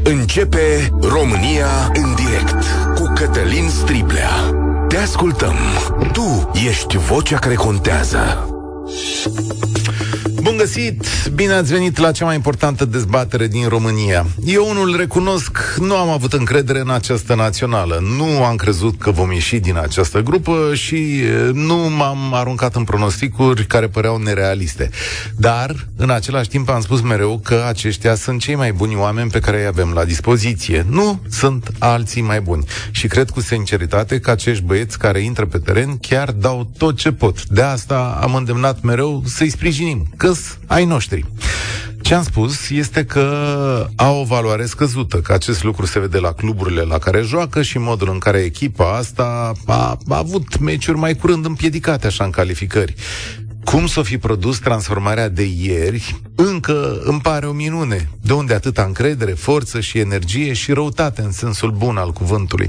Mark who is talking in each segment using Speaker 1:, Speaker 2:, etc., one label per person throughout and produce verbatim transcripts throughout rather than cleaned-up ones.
Speaker 1: Începe România în direct cu Cătălin Striblea. Te ascultăm. Tu ești vocea care contează.
Speaker 2: Bun găsit! Bine ați venit la cea mai importantă dezbatere din România. Eu unul recunosc, nu am avut încredere în această națională. Nu am crezut că vom ieși din această grupă și nu m-am aruncat în pronosticuri care păreau nerealiste. Dar, în același timp, am spus mereu că aceștia sunt cei mai buni oameni pe care îi avem la dispoziție. Nu sunt alții mai buni. Și cred cu sinceritate că acești băieți care intră pe teren chiar dau tot ce pot. De asta am îndemnat mereu să-i sprijinim, că ai noștri. Ce am spus este că au o valoare scăzută, că acest lucru se vede la cluburile la care joacă și modul în care echipa asta a, a avut meciuri mai curând împiedicate așa în calificări. Cum s-o fi produs transformarea de ieri, încă îmi pare o minune. De unde atâta încredere, forță și energie și răutate în sensul bun al cuvântului?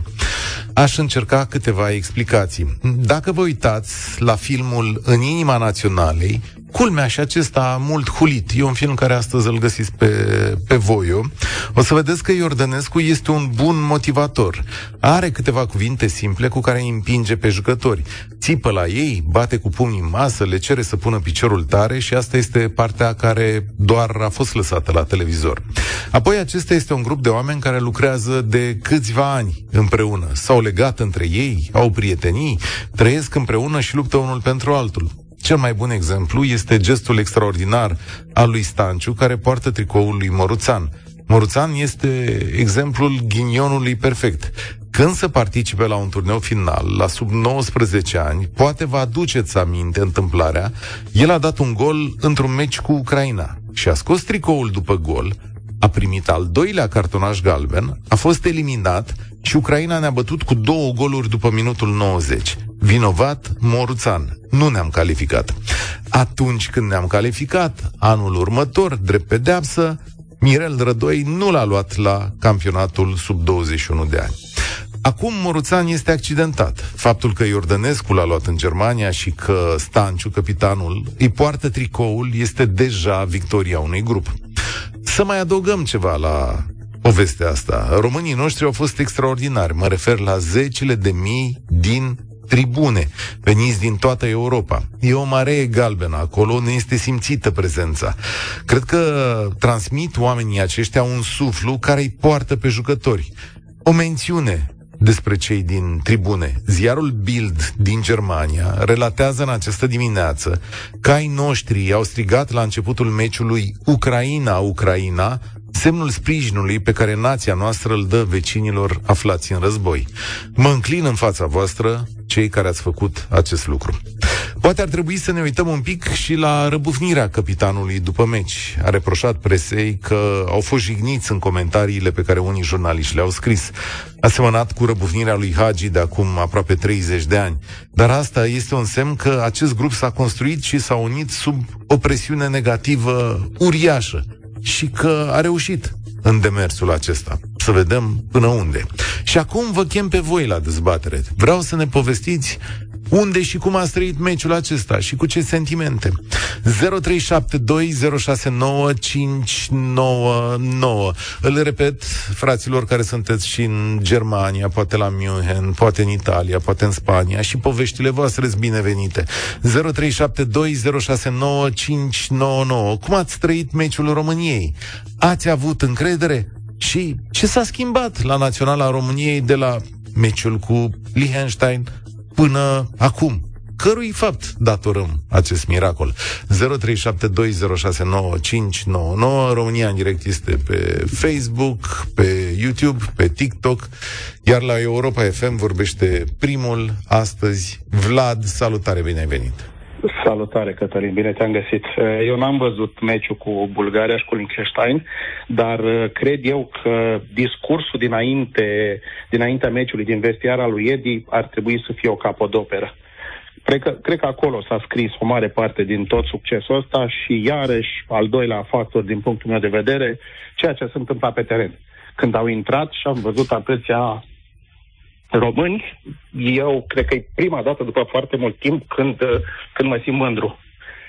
Speaker 2: Aș încerca câteva explicații. Dacă vă uitați la filmul În inima naționalei, culmea și acesta mult hulit, e un film care astăzi îl găsiți pe, pe Voio, o să vedeți că Iordănescu este un bun motivator. Are câteva cuvinte simple cu care îi împinge pe jucători. Țipă la ei, bate cu pumnii în masă, le cere să pună piciorul tare și asta este partea care doar a fost lăsată la televizor. Apoi acesta este un grup de oameni care lucrează de câțiva ani împreună. S-au legat între ei, au prietenii, trăiesc împreună și luptă unul pentru altul. Cel mai bun exemplu este gestul extraordinar al lui Stanciu, care poartă tricoul lui Moruțan. Moruțan este exemplul ghinionului perfect. Când să participe la un turneu final, la sub nouăsprezece ani, poate vă aduceți aminte întâmplarea, el a dat un gol într-un meci cu Ucraina și a scos tricoul după gol, a primit al doilea cartonaș galben, a fost eliminat și Ucraina ne-a bătut cu două goluri după minutul nouăzeci. Vinovat Moruțan. Nu ne-am calificat. Atunci când ne-am calificat, anul următor, drept pedeapsă, Mirel Rădoi nu l-a luat la campionatul sub douăzeci și unu de ani. Acum Moruțan este accidentat. Faptul că Iordănescu l-a luat în Germania și că Stanciu, capitanul, îi poartă tricoul este deja victoria unui grup. Să mai adăugăm ceva la povestea asta. Românii noștri au fost extraordinari. Mă refer la zecile de mii din tribune, veniți din toată Europa. E o maree galbenă acolo, ne este simțită prezența. Cred că transmit oamenii aceștia un suflu care îi poartă pe jucători. O mențiune despre cei din tribune. Ziarul Bild din Germania relatează în această dimineață că ai noștri au strigat la începutul meciului Ucraina, Ucraina, semnul sprijinului pe care nația noastră îl dă vecinilor aflați în război. Mă înclin în fața voastră, cei care ați făcut acest lucru. Poate ar trebui să ne uităm un pic și la răbufnirea capitanului după meci. A reproșat presei că au fost jigniți în comentariile pe care unii jurnaliști le-au scris. A semănat cu răbufnirea lui Hagi de acum aproape treizeci de ani. Dar asta este un semn că acest grup s-a construit și s-a unit sub o presiune negativă uriașă și că a reușit în demersul acesta. Să vedem până unde. Și acum vă chem pe voi la dezbatere. Vreau să ne povestiți unde și cum ați trăit meciul acesta și cu ce sentimente. zero trei șapte doi zero șase nouă cinci nouă nouă. Îl repet, fraților care sunteți și în Germania, poate la München, poate în Italia, poate în Spania, și poveștile voastre sunt binevenite. zero trei șapte doi zero șase nouă cinci nouă nouă. Cum ați trăit meciul României? Ați avut încredere? Și ce s-a schimbat la Naționala României de la meciul cu Liechtenstein până acum? Cărui fapt datorăm acest miracol? zero trei șapte doi zero șase nouă cinci nouă nouă. România în direct este pe Facebook, pe YouTube, pe TikTok, iar la Europa F M vorbește primul astăzi Vlad. Salutare, bine ai venit!
Speaker 3: Salutare, Cătălin, bine te-am găsit. Eu n-am văzut meciul cu Bulgaria și cu Liechtenstein, dar cred eu că discursul dinainte, dinaintea meciului din vestiara lui Edi ar trebui să fie o capodoperă. Cred că, cred că acolo s-a scris o mare parte din tot succesul ăsta și iarăși al doilea factor din punctul meu de vedere, ceea ce se întâmpla pe teren. Când au intrat și am văzut atâția români, eu cred că e prima dată după foarte mult timp când, când mă simt mândru.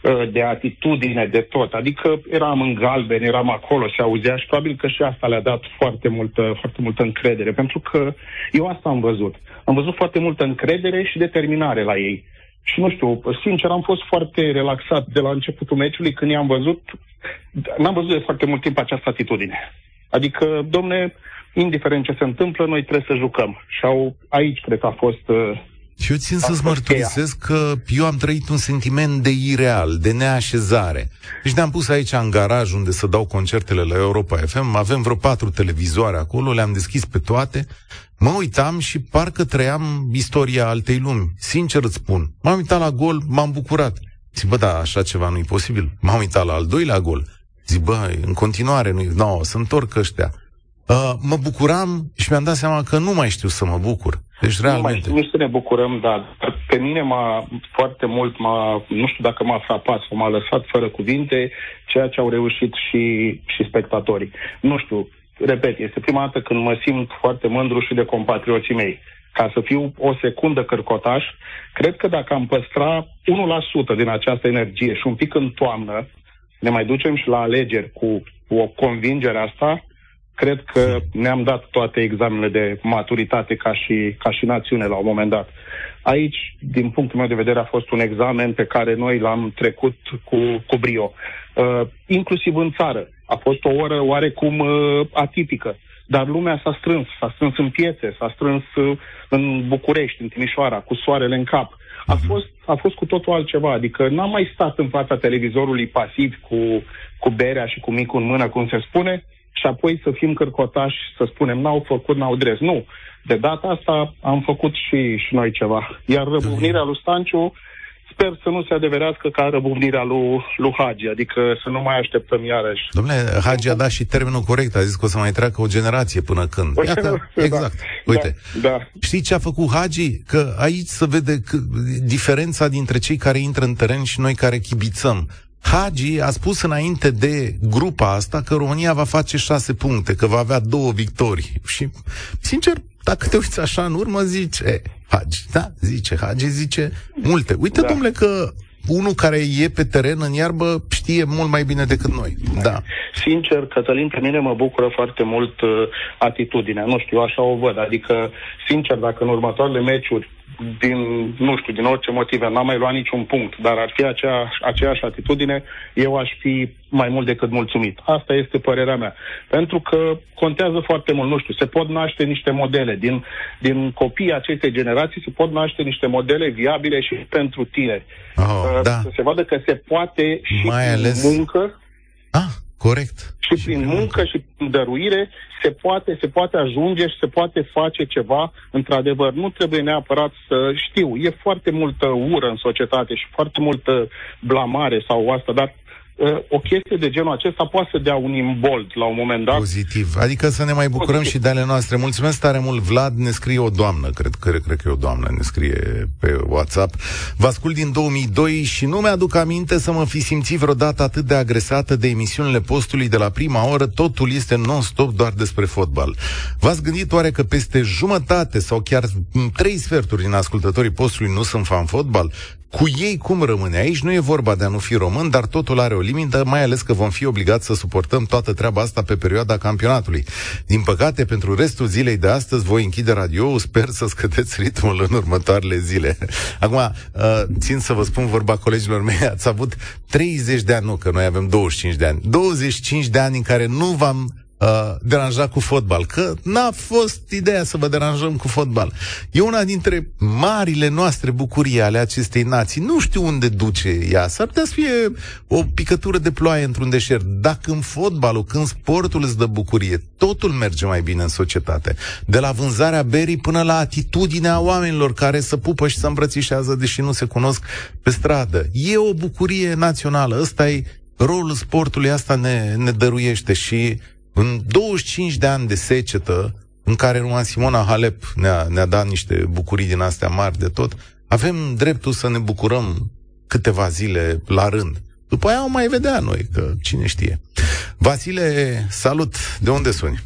Speaker 3: de atitudine, de tot. Adică eram în galben, eram acolo, se auzea și probabil că și asta le-a dat foarte multă, foarte multă încredere, pentru că eu asta am văzut. Am văzut foarte multă încredere și determinare la ei. Și nu știu, sincer, am fost foarte relaxat de la începutul meciului când i-am văzut, n-am văzut de foarte mult timp această atitudine. Adică, domne, indiferent ce se întâmplă, noi trebuie să jucăm. Și au, aici cred că a fost...
Speaker 2: Și eu țin să-ți mărturisesc că eu am trăit un sentiment de ireal, de neașezare. Deci ne-am pus aici în garaj unde să dau concertele la Europa F M, avem vreo patru televizoare acolo, le-am deschis pe toate, mă uitam și parcă trăiam istoria altei lumi. Sincer îți spun, m-am uitat la gol, m-am bucurat. Zic, bă, da, așa ceva nu-i posibil. M-am uitat la al doilea gol. Zic, bă, în continuare, nu-i, no, să întorc ăștia. Uh, mă bucuram și mi-am dat seama că nu mai știu să mă bucur. Deci, realmente...
Speaker 3: Nu mai să ne bucurăm, dar pe mine m-a foarte mult, m-a, nu știu dacă m-a frapat sau m-a lăsat fără cuvinte ceea ce au reușit și, și spectatorii. Nu știu, repet, este prima dată când mă simt foarte mândru și de compatrioții mei. Ca să fiu o secundă cărcotaș, cred că dacă am păstra unu la sută din această energie și un pic în toamnă, ne mai ducem și la alegeri cu, cu o convingere asta, cred că ne-am dat toate examenele de maturitate ca și, ca și națiune la un moment dat. Aici, din punctul meu de vedere, a fost un examen pe care noi l-am trecut cu, cu brio. Uh, inclusiv în țară. A fost o oră oarecum uh, atipică, dar lumea s-a strâns, s-a strâns în piețe, s-a strâns uh, în București, în Timișoara, cu soarele în cap. A fost, a fost cu totul altceva, adică n-am mai stat în fața televizorului pasiv cu, cu berea și cu micul în mână, cum se spune, și apoi să fim cărcotași, să spunem, n-au făcut, n-au dres. Nu. De data asta am făcut și, și noi ceva. Iar răbufnirea lui Stanciu, sper să nu se adeverească ca răbufnirea lui, lui Hagi, adică să nu mai așteptăm iarăși.
Speaker 2: Dom'le, Hagi a dat și termenul corect, a zis că o să mai treacă o generație până când. Iată, exact. Da, uite,
Speaker 3: da, da.
Speaker 2: Știi ce a făcut Hagi? Că aici se vede că diferența dintre cei care intră în teren și noi care chibițăm. Hagi a spus înainte de grupa asta că România va face șase puncte, că va avea două victorii. Și, sincer, dacă te uiți așa în urmă, zice Hagi, da, zice Hagi, zice multe. Uite, da. Dom'le, că unul care e pe teren în iarbă știe mult mai bine decât noi. Da.
Speaker 3: Sincer, Cătălin, pe mine mă bucură foarte mult uh, atitudinea. Nu știu, așa o văd. Adică, sincer, dacă în următoarele meciuri din, nu știu, din orice motive, n-am mai luat niciun punct, dar ar fi acea, aceeași atitudine, eu aș fi mai mult decât mulțumit. Asta este părerea mea. Pentru că contează foarte mult, nu știu, se pot naște niște modele. Din, din copiii acestei generații se pot naște niște modele viabile și pentru tineri.
Speaker 2: Oh, uh, da.
Speaker 3: Să se vadă că se poate și
Speaker 2: mai
Speaker 3: prin
Speaker 2: ales...
Speaker 3: muncă.
Speaker 2: Ah, corect.
Speaker 3: Și, și prin muncă, muncă și prin dăruire se poate, se poate ajunge și se poate face ceva, într-adevăr. Nu trebuie neapărat să știu. E foarte multă ură în societate și foarte multă blamare sau asta, dar uh, o chestie de genul acesta poate să dea un imbold la un moment dat.
Speaker 2: Pozitiv. Adică să ne mai bucurăm Pozitiv. și de ale noastre. Mulțumesc tare mult, Vlad. Ne scrie o doamnă, cred că, cred că e o doamnă, ne scrie pe WhatsApp. Vă ascult din două mii doi și nu mi-aduc aminte să mă fi simțit vreodată atât de agresată de emisiunile postului de la prima oră. Totul este non-stop doar despre fotbal. V-ați gândit oare că peste jumătate sau chiar trei sferturi din ascultătorii postului nu sunt fan fotbal? Cu ei cum rămâne? Aici nu e vorba de a nu fi român, dar totul are o limită, mai ales că vom fi obligați să suportăm toată treaba asta pe perioada campionatului. Din păcate, pentru restul zilei de astăzi voi închide radio-ul, sper să scădeți ritmul în următoarele zile. Acum, țin să vă spun vorba colegilor mei, ați avut treizeci de ani, nu, că noi avem douăzeci și cinci de ani, douăzeci și cinci de ani în care nu v-am Uh, deranja cu fotbal, că n-a fost ideea să vă deranjăm cu fotbal. E una dintre marile noastre bucurii ale acestei nații. Nu știu unde duce ea. S-ar putea să fie o picătură de ploaie într-un deșert. Dacă în fotbalul, când sportul îți dă bucurie, totul merge mai bine în societate. De la vânzarea berii până la atitudinea oamenilor care se pupă și se îmbrățișează deși nu se cunosc pe stradă. E o bucurie națională. Ăsta e rolul sportului, asta ne, ne dăruiește și în douăzeci și cinci de ani de secetă, în care numai Simona Halep ne-a, ne-a dat niște bucurii din astea mari de tot, avem dreptul să ne bucurăm câteva zile la rând. După aia o mai vedea noi, că cine știe. Vasile, salut! De unde suni?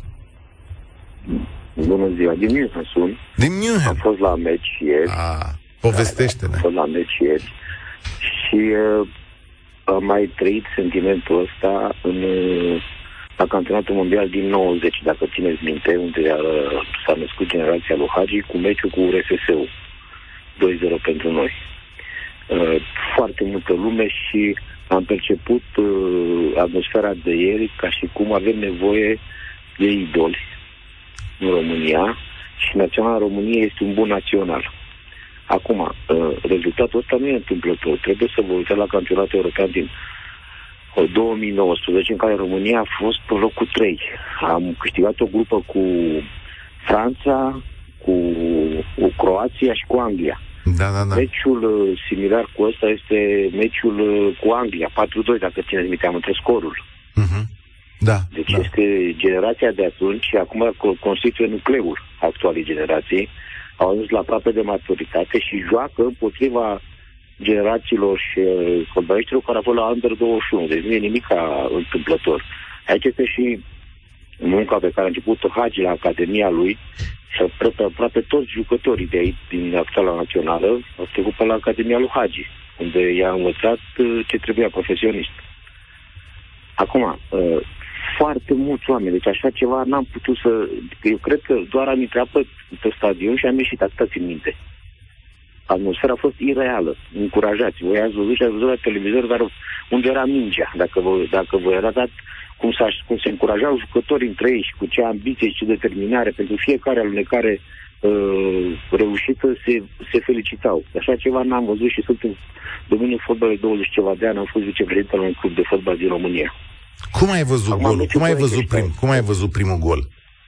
Speaker 4: Bună ziua, din München sun.
Speaker 2: Din München?
Speaker 4: Am fost la meci ieri.
Speaker 2: Ah, povestește-ne.
Speaker 4: Am fost la meci ieri și uh, am mai trăit sentimentul ăsta în, la campionatul mondial din nouăzeci, dacă țineți minte, unde a, s-a născut generația lui Hagi cu meciul cu R S S-ul. doi zero pentru noi. Uh, foarte multă lume și am perceput uh, atmosfera de ieri ca și cum avem nevoie de idoli în România și Naționala României este un bun național. Acum, uh, rezultatul ăsta nu e întâmplător. Trebuie să vă uitați la campionatul european din uh, două mii nouăsprezece, în care România a fost pe locul trei. Am câștigat o grupă cu Franța, cu, cu Croația și cu Anglia.
Speaker 2: Da, da, da.
Speaker 4: Meciul uh, similar cu ăsta este meciul uh, cu Anglia, patru doi, dacă țineți minte, am între scorul.
Speaker 2: Uh-huh. Da.
Speaker 4: Deci
Speaker 2: da.
Speaker 4: este generația de atunci și acum constituie nucleul actualei generații. Au ajuns la aproape de maturitate și joacă împotriva generațiilor și uh, fotbaliștilor care au fost la Under douăzeci și unu. Deci nu e nimic întâmplător. Aici este și munca pe care a început-o Hagi la Academia lui și aproape, aproape toți jucătorii de aici, din actuala națională, au trecut pe la Academia lui Hagi, unde i-a învățat uh, ce trebuia profesionist. Acum, uh, foarte mulți oameni, deci așa ceva n-am putut să... Eu cred că doar am intrat pe, pe stadion și am ieșit, atâta țin minte. Atmosfera a fost ireală, încurajați. Voi ați văzut și ați văzut la televizor, dar unde era mingea, dacă vă, dacă vă era dat cum, cum se încurajau jucătorii între ei și cu ce ambiție și ce determinare pentru fiecare alunecare uh, reușită se, se felicitau. Așa ceva n-am văzut și sunt în domeniul fotbalului douăzeci ceva de ani, am fost vicepreședinte la un club de fotbal din România.
Speaker 2: Cum ai văzut
Speaker 4: Acum
Speaker 2: golul? Cum ai văzut, prim, cum ai văzut primul gol?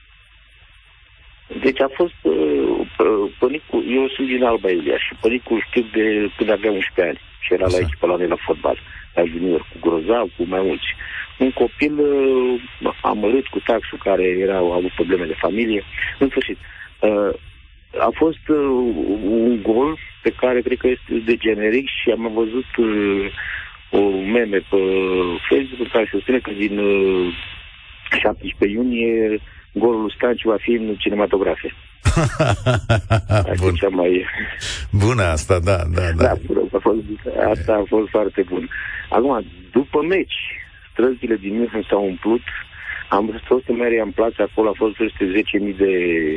Speaker 4: Deci a fost uh, Pănicul, eu sunt din Alba Iulia și Pănicul știu de când avea unsprezece ani și era Așa. la echipă la noi la fotbal, la junior, cu Grozav, cu mai mulți. Un copil uh, amărât cu taxul care era, a avut probleme de familie. În sfârșit, uh, a fost uh, un gol pe care cred că este de generic și am văzut uh, o meme pe Facebook în care se spune că din uh, șaptesprezece iunie golul Stanciu va fi în cinematografe.
Speaker 2: Bun.
Speaker 4: Cea mai...
Speaker 2: Bună asta, da, da, da.
Speaker 4: da a fost, asta a fost foarte bun. Acum, după meci, străzile din München s-au umplut, am fost în meria în plață, acolo a fost peste zece mii de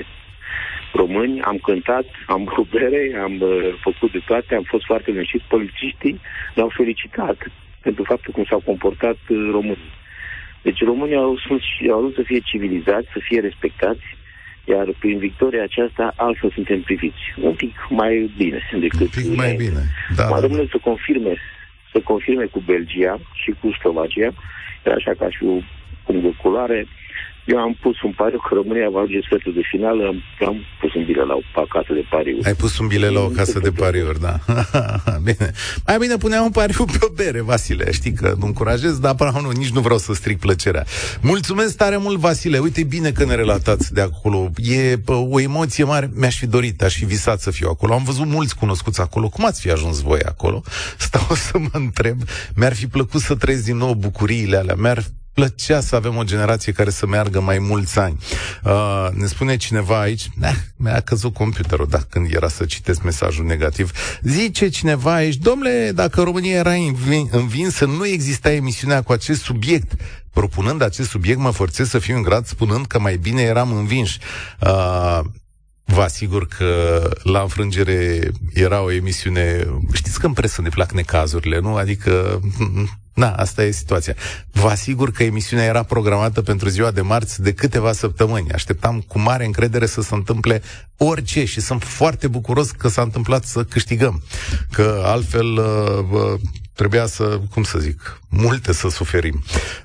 Speaker 4: români, am cântat, am băut bere, am uh, făcut de toate, am fost foarte liniștit. Polițiștii ne-au felicitat pentru faptul cum s-au comportat uh, românii. Deci românii au, sunt, au vrut să fie civilizați, să fie respectați, iar prin victoria aceasta altfel suntem priviți. Un pic mai bine decât...
Speaker 2: Un pic mai bine, da.
Speaker 4: Mai rămâne să confirme, să confirme cu Belgia și cu Slovacia, era așa ca și o punct de culoare. Eu am pus un pariu că România va ajunge sfertul de finală, am, am pus un bilet la o casă de pariuri.
Speaker 2: Ai pus un bilet la o casă de pariuri, da. Bine. Mai bine puneam un pariu pe o bere, Vasile. Știi că nu încurajez, dar până nu, nici nu vreau să stric plăcerea. Mulțumesc tare mult, Vasile. Uite, bine că ne relatați de acolo. E pă, o emoție mare. Mi-aș fi dorit, aș fi visat să fiu acolo. Am văzut mulți cunoscuți acolo. Cum ați fi ajuns voi acolo? Stau să mă întreb. Mi-ar fi plăcut să trăiesc din nou bucuriile alea. Mi-ar plăcea să avem o generație care să meargă mai mulți ani. Uh, ne spune cineva aici, nah, mi-a căzut computerul, da, când era să citesc mesajul negativ. Zice cineva aici, domnule, dacă România era învinsă, nu exista emisiunea cu acest subiect. Propunând acest subiect, mă forțez să fiu în grad spunând că mai bine eram învinși. Uh, Vă asigur că la înfrângere era o emisiune... Știți că în presă ne plac necazurile, nu? Adică... Na, asta e situația. Vă asigur că emisiunea era programată pentru ziua de marți de câteva săptămâni. Așteptam cu mare încredere să se întâmple orice și sunt foarte bucuros că s-a întâmplat să câștigăm. Că altfel uh, trebuia să, cum să zic, multe să suferim.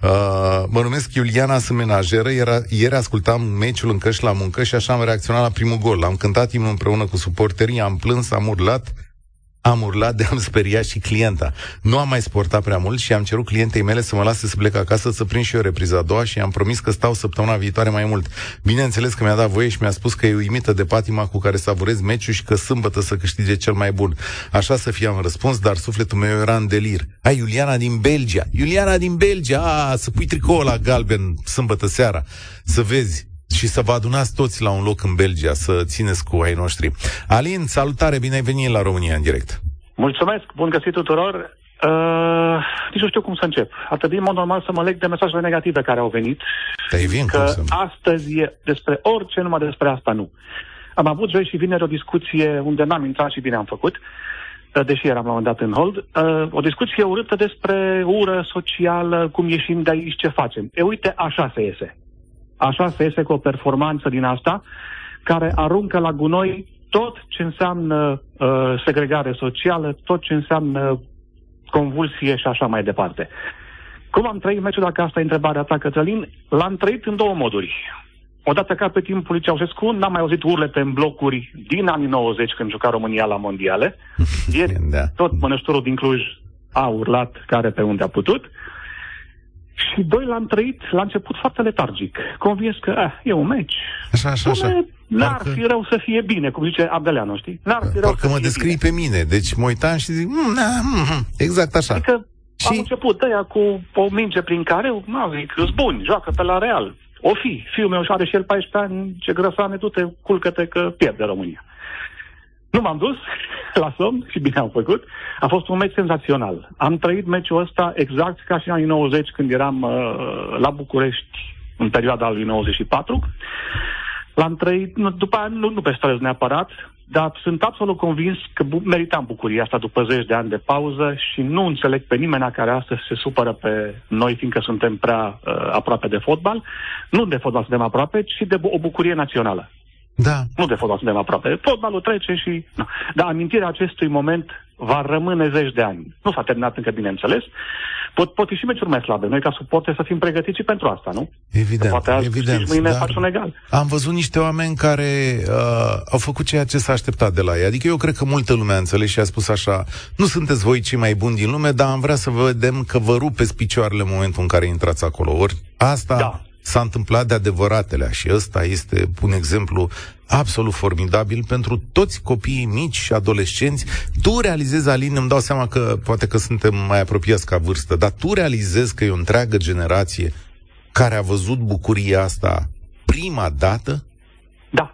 Speaker 2: Uh, mă numesc Iuliana, sunt menajeră. Era, ieri ascultam meciul în căști la muncă și așa am reacționat la primul gol. Am cântat imnul împreună cu suporterii, am plâns, am urlat, Am urlat de am speriat și clienta. Nu am mai sportat prea mult și am cerut clientei mele să mă lase să plec acasă, să prind și eu repriza a doua și i-am promis că stau săptămâna viitoare mai mult. Bineînțeles că mi-a dat voie și mi-a spus că e uimită de patima cu care savurez meciul și că sâmbătă să câștige cel mai bun. Așa să fie, am răspuns, dar sufletul meu era în delir. Ai, Iuliana din Belgia! Iuliana din Belgia! A, să pui tricoul la galben sâmbătă seara, să vezi. Și să vă adunați toți la un loc în Belgia, să țineți cu ai noștri. Alin, salutare, bine ai venit la România în direct.
Speaker 5: Mulțumesc, bun găsit tuturor.
Speaker 3: Uh, nici nu știu cum să încep. Ar trebui, în mod normal, să mă leg de mesajele negative care au venit.
Speaker 2: Că
Speaker 3: să... astăzi e despre orice, numai despre asta nu. Am avut joi și vineri o discuție unde n-am intrat și bine am făcut, deși eram la un moment dat în hold, uh, o discuție urâtă despre ură socială, cum ieșim de aici, ce facem. E uite, așa se iese. Așa se iese cu o performanță din asta, care aruncă la gunoi tot ce înseamnă uh, segregare socială, tot ce înseamnă convulsie și așa mai departe. Cum am trăit meciul, dacă asta e întrebarea ta, Cătălin? L-am trăit în două moduri. Odată ca pe timpul lui Ceaușescu, n-am mai auzit urlete în blocuri din anii nouăzeci, când juca România la mondiale. Ieri, da. Tot mănășturul din Cluj a urlat care pe unde a putut. Și doi, l-am trăit la început foarte letargic. Convins că eh, e un meci.
Speaker 2: Așa, așa, așa.
Speaker 3: N-ar Parcă... fi rău să fie bine, cum zice Abdeleanu, știi? N-ar fi rău
Speaker 2: Parcă
Speaker 3: să
Speaker 2: mă
Speaker 3: fie
Speaker 2: descrii
Speaker 3: bine.
Speaker 2: pe mine. Deci mă uitam și zic, mm, na, mm, exact așa.
Speaker 3: Adică
Speaker 2: și...
Speaker 3: am început ăia cu o minge prin care, nu zic, îți buni, joacă pe la Real. O fi, fiul meu și are și el paisprezece ani, ce grăsane, du-te, culcă-te că pierde România. Nu m-am dus la somn și bine am făcut. A fost un meci senzațional. Am trăit meciul ăsta exact ca și în anii nouăzeci, când eram uh, la București, în perioada lui nouăzeci și patru. L-am trăit, nu, după aia nu, nu pe străzi neapărat, dar sunt absolut convins că bu- meritam bucuria asta după zeci de ani de pauză și nu înțeleg pe nimeni care astăzi se supără pe noi, fiindcă suntem prea uh, aproape de fotbal. Nu de fotbal suntem aproape, ci de bu- o bucurie națională.
Speaker 2: Da.
Speaker 3: Nu de fotbal suntem aproape. Fotbalul trece și... Nu. Dar amintirea acestui moment va rămâne zeci de ani. Nu s-a terminat încă, bineînțeles. Pot, pot fi și meciuri mai slabe. Noi, ca suporteri, să fim pregătiți și pentru asta, nu?
Speaker 2: Evident,
Speaker 3: poate azi
Speaker 2: evident.
Speaker 3: Mâine faci un egal.
Speaker 2: Am văzut niște oameni care uh, au făcut ceea ce s-a așteptat de la ei. Adică eu cred că multă lume a înțeles și a spus așa, nu sunteți voi cei mai buni din lume, dar am vrea să vedem că vă rupeți picioarele în momentul în care intrați acolo. Ori asta... Da. S-a întâmplat de adevăratele și ăsta este un exemplu absolut formidabil pentru toți copiii mici și adolescenți. Tu realizezi, Alin, îmi dau seama că poate că suntem mai apropiați ca vârstă, dar tu realizezi că e o întreagă generație care a văzut bucuria asta prima dată?
Speaker 3: Da.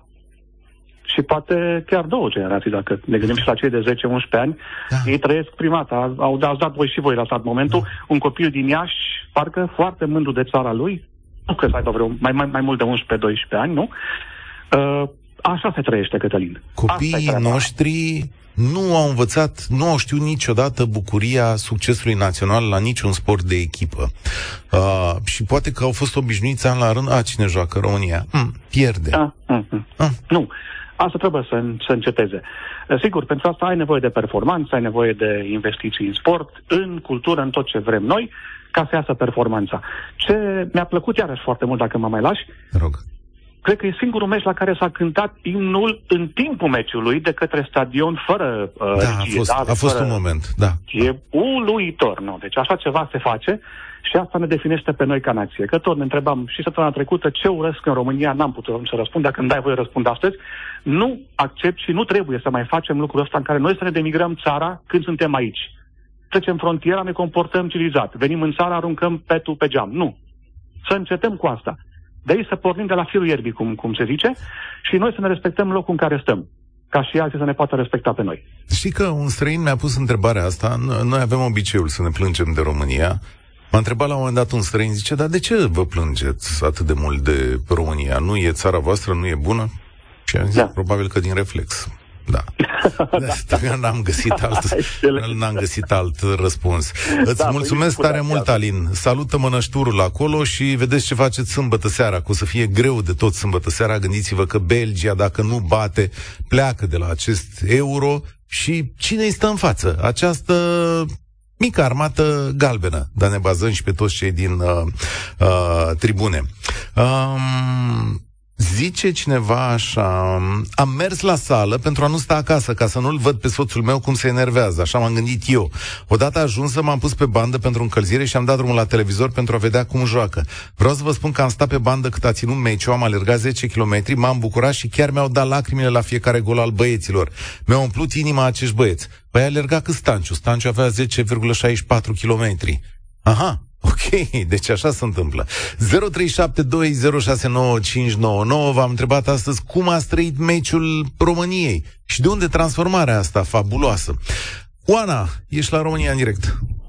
Speaker 3: Și poate chiar două generații, dacă ne gândim și la cei de zece unsprezece ani, da. Ei trăiesc prima dată. Au, au dat voi și voi la stat momentul. Da. Un copil din Iași, parcă foarte mândru de țara lui, nu cred să aibă vreo mai, mai, mai mult de unsprezece doisprezece ani, nu? Uh, așa se trăiește, Cătălin.
Speaker 2: Copiii noștri nu au învățat, nu au știut niciodată bucuria succesului național la niciun sport de echipă. Uh, și poate că au fost obișnuiți ani la rând, a, cine joacă România? Mm, pierde.
Speaker 3: Ah, mm, mm. Ah. Nu. Asta trebuie să, să înceteze. Sigur, pentru asta ai nevoie de performanță, ai nevoie de investiții în sport, în cultură, în tot ce vrem noi, ca să iasă performanța. Ce mi-a plăcut iarăși foarte mult, dacă mă mai lași,
Speaker 2: rog.
Speaker 3: Cred că e singurul meci la care s-a cântat imnul în timpul meciului de către stadion, fără uh,
Speaker 2: da,
Speaker 3: regie.
Speaker 2: a fost,
Speaker 3: da,
Speaker 2: a fost
Speaker 3: fără...
Speaker 2: un moment, da.
Speaker 3: E uluitor, nu? Deci așa ceva se face și asta ne definește pe noi ca nație. Că tot ne întrebam și săptămâna trecută ce urăsc în România, n-am putut să răspund, dacă îmi dai voie răspund astăzi. Nu accept și nu trebuie să mai facem lucrul ăsta în care noi să ne demigrăm țara când suntem aici. Trecem frontiera, ne comportăm civilizat. Venim în țară, aruncăm petul pe geam. Nu. Să încetăm cu asta. De aici să pornim de la firul ierbii, cum, cum se zice, și noi să ne respectăm locul în care stăm, ca și alții să ne poată respecta pe noi.
Speaker 2: Știi că un străin mi-a pus întrebarea asta, noi avem obiceiul să ne plângem de România. M-a întrebat la un moment dat un străin, zice, dar de ce vă plângeți atât de mult de România? Nu e țara voastră, nu e bună? Și am zis, da. Probabil că din reflex. Da. da. N-am găsit alt, n-am găsit alt răspuns. Îți da, mulțumesc tare mult, Alin. Salută Mănășturul acolo și vedeți ce faceți sâmbătă seara, că o să fie greu de tot sâmbătă seara. Gândiți-vă că Belgia, dacă nu bate, pleacă de la acest euro și cine îi stă în față? Această mică armată galbenă, dar ne bazăm și pe toți cei din uh, uh, tribune. Um... Zice cineva așa, am mers la sală pentru a nu sta acasă, ca să nu-l văd pe soțul meu cum se enervează, așa m-am gândit eu. Odată ajunsă, m-am pus pe bandă pentru încălzire și am dat drumul la televizor pentru a vedea cum joacă. Vreau să vă spun că am stat pe bandă cât a ținut meciul, am alergat zece kilometri, m-am bucurat și chiar mi-au dat lacrimile la fiecare gol al băieților. Mi-au umplut inima acești băieți. Păi alerga cât Stanciu, Stanciu avea zece virgulă șaizeci și patru kilometri. Aha. Ok, deci așa se întâmplă. zero trei șapte doi zero șase nouă cinci nouă nouă. V-am întrebat astăzi cum ați trăit meciul României și de unde transformarea asta fabuloasă. Oana, ești la România în direct.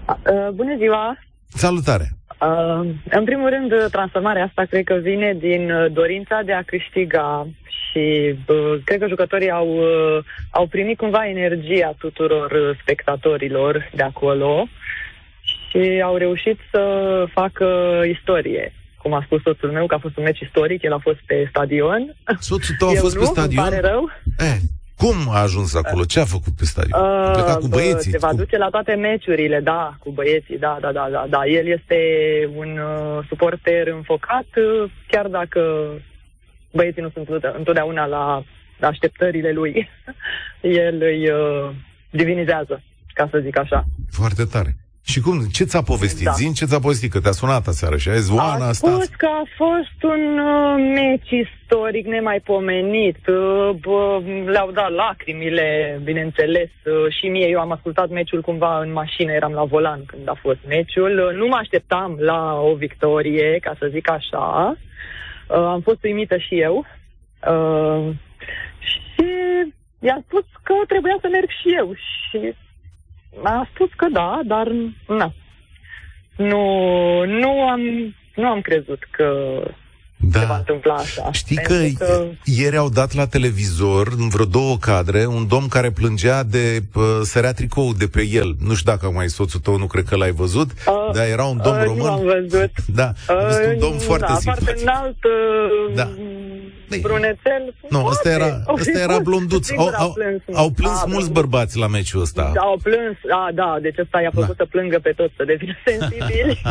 Speaker 5: Uh, bună ziua!
Speaker 2: Salutare!
Speaker 5: Uh, în primul rând, transformarea asta cred că vine din dorința de a câștiga și uh, cred că jucătorii au, uh, au primit cumva energia tuturor spectatorilor de acolo și au reușit să facă istorie. Cum a spus soțul meu, că a fost un meci istoric, el a fost pe stadion.
Speaker 2: Soțul tău a
Speaker 5: Eu
Speaker 2: fost
Speaker 5: nu,
Speaker 2: pe stadion?
Speaker 5: Îmi pare rău.
Speaker 2: Eh, cum a ajuns acolo? Ce a făcut pe stadion? A plecat cu băieții?
Speaker 5: Se va
Speaker 2: cu...
Speaker 5: duce la toate meciurile, da, cu băieții, da, da, da, da, da. El este un uh, suporter înfocat, uh, chiar dacă băieții nu sunt întotdeauna la așteptările lui. El îi uh, divinizează, ca să zic așa.
Speaker 2: Foarte tare. Și cum? Ce ți-a povestit?
Speaker 5: Da.
Speaker 2: Zi ce ți-a povestit, că te-a sunat aseară și a zis, Oana,
Speaker 5: a
Speaker 2: asta...
Speaker 5: spus că a fost un uh, meci istoric nemaipomenit. Uh, bă, le-au dat lacrimile, bineînțeles, uh, și mie. Eu am ascultat meciul cumva în mașină, eram la volan când a fost meciul. Uh, nu mă așteptam la o victorie, ca să zic așa. Uh, am fost uimită și eu. Uh, și i-a spus că trebuia să merg și eu. Și a spus că da, dar na. Nu, nu am, nu am crezut că
Speaker 2: da.
Speaker 5: se va întâmpla așa.
Speaker 2: Știi că, că ieri au dat la televizor, în vreo două cadre, un domn care plângea de uh, sărea tricou de pe el. Nu știu dacă mai soțul tău, nu cred că l-ai văzut, uh, dar era un domn
Speaker 5: uh,
Speaker 2: român.
Speaker 5: Nu am văzut.
Speaker 2: Da, a fost un domn
Speaker 5: uh,
Speaker 2: foarte
Speaker 5: da,
Speaker 2: simpatic.
Speaker 5: foarte înalt, uh,
Speaker 2: da.
Speaker 5: brunețel.
Speaker 2: Nu, ăsta era, ăsta era blonduț. Au, au, au plâns a, mulți bărbați la meciul ăsta.
Speaker 5: Da, au plâns, a, da, deci ăsta i-a făcut da. să plângă pe toți, să devină sensibili.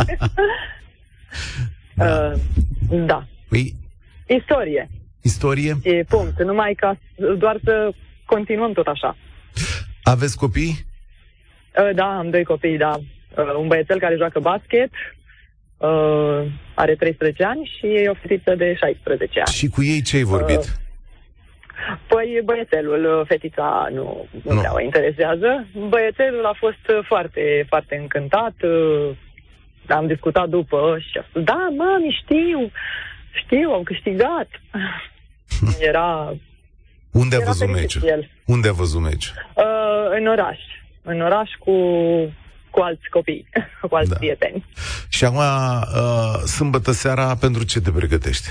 Speaker 5: da. Uh, da.
Speaker 2: Păi,
Speaker 5: istorie.
Speaker 2: Istorie?
Speaker 5: E punct. Numai ca doar să continuăm tot așa.
Speaker 2: Aveți copii?
Speaker 5: Uh, da, am doi copii, da. Uh, un băiețel care joacă basket, uh, are treisprezece ani și o fetiță de șaisprezece ani.
Speaker 2: Și cu ei ce ai vorbit? Uh,
Speaker 5: păi băiețelul, fetița nu, nu, nu. o interesează. Băiețelul a fost foarte, foarte încântat. Uh, am discutat după și a spus, da, mami, știu, știu, am câștigat. Era...
Speaker 2: Unde a văzut meciul? Unde a văzut meciul?
Speaker 5: Uh, în oraș. În oraș cu, cu alți copii, cu alți da. prieteni.
Speaker 2: Și acum, uh, sâmbătă seara, pentru ce te pregătești?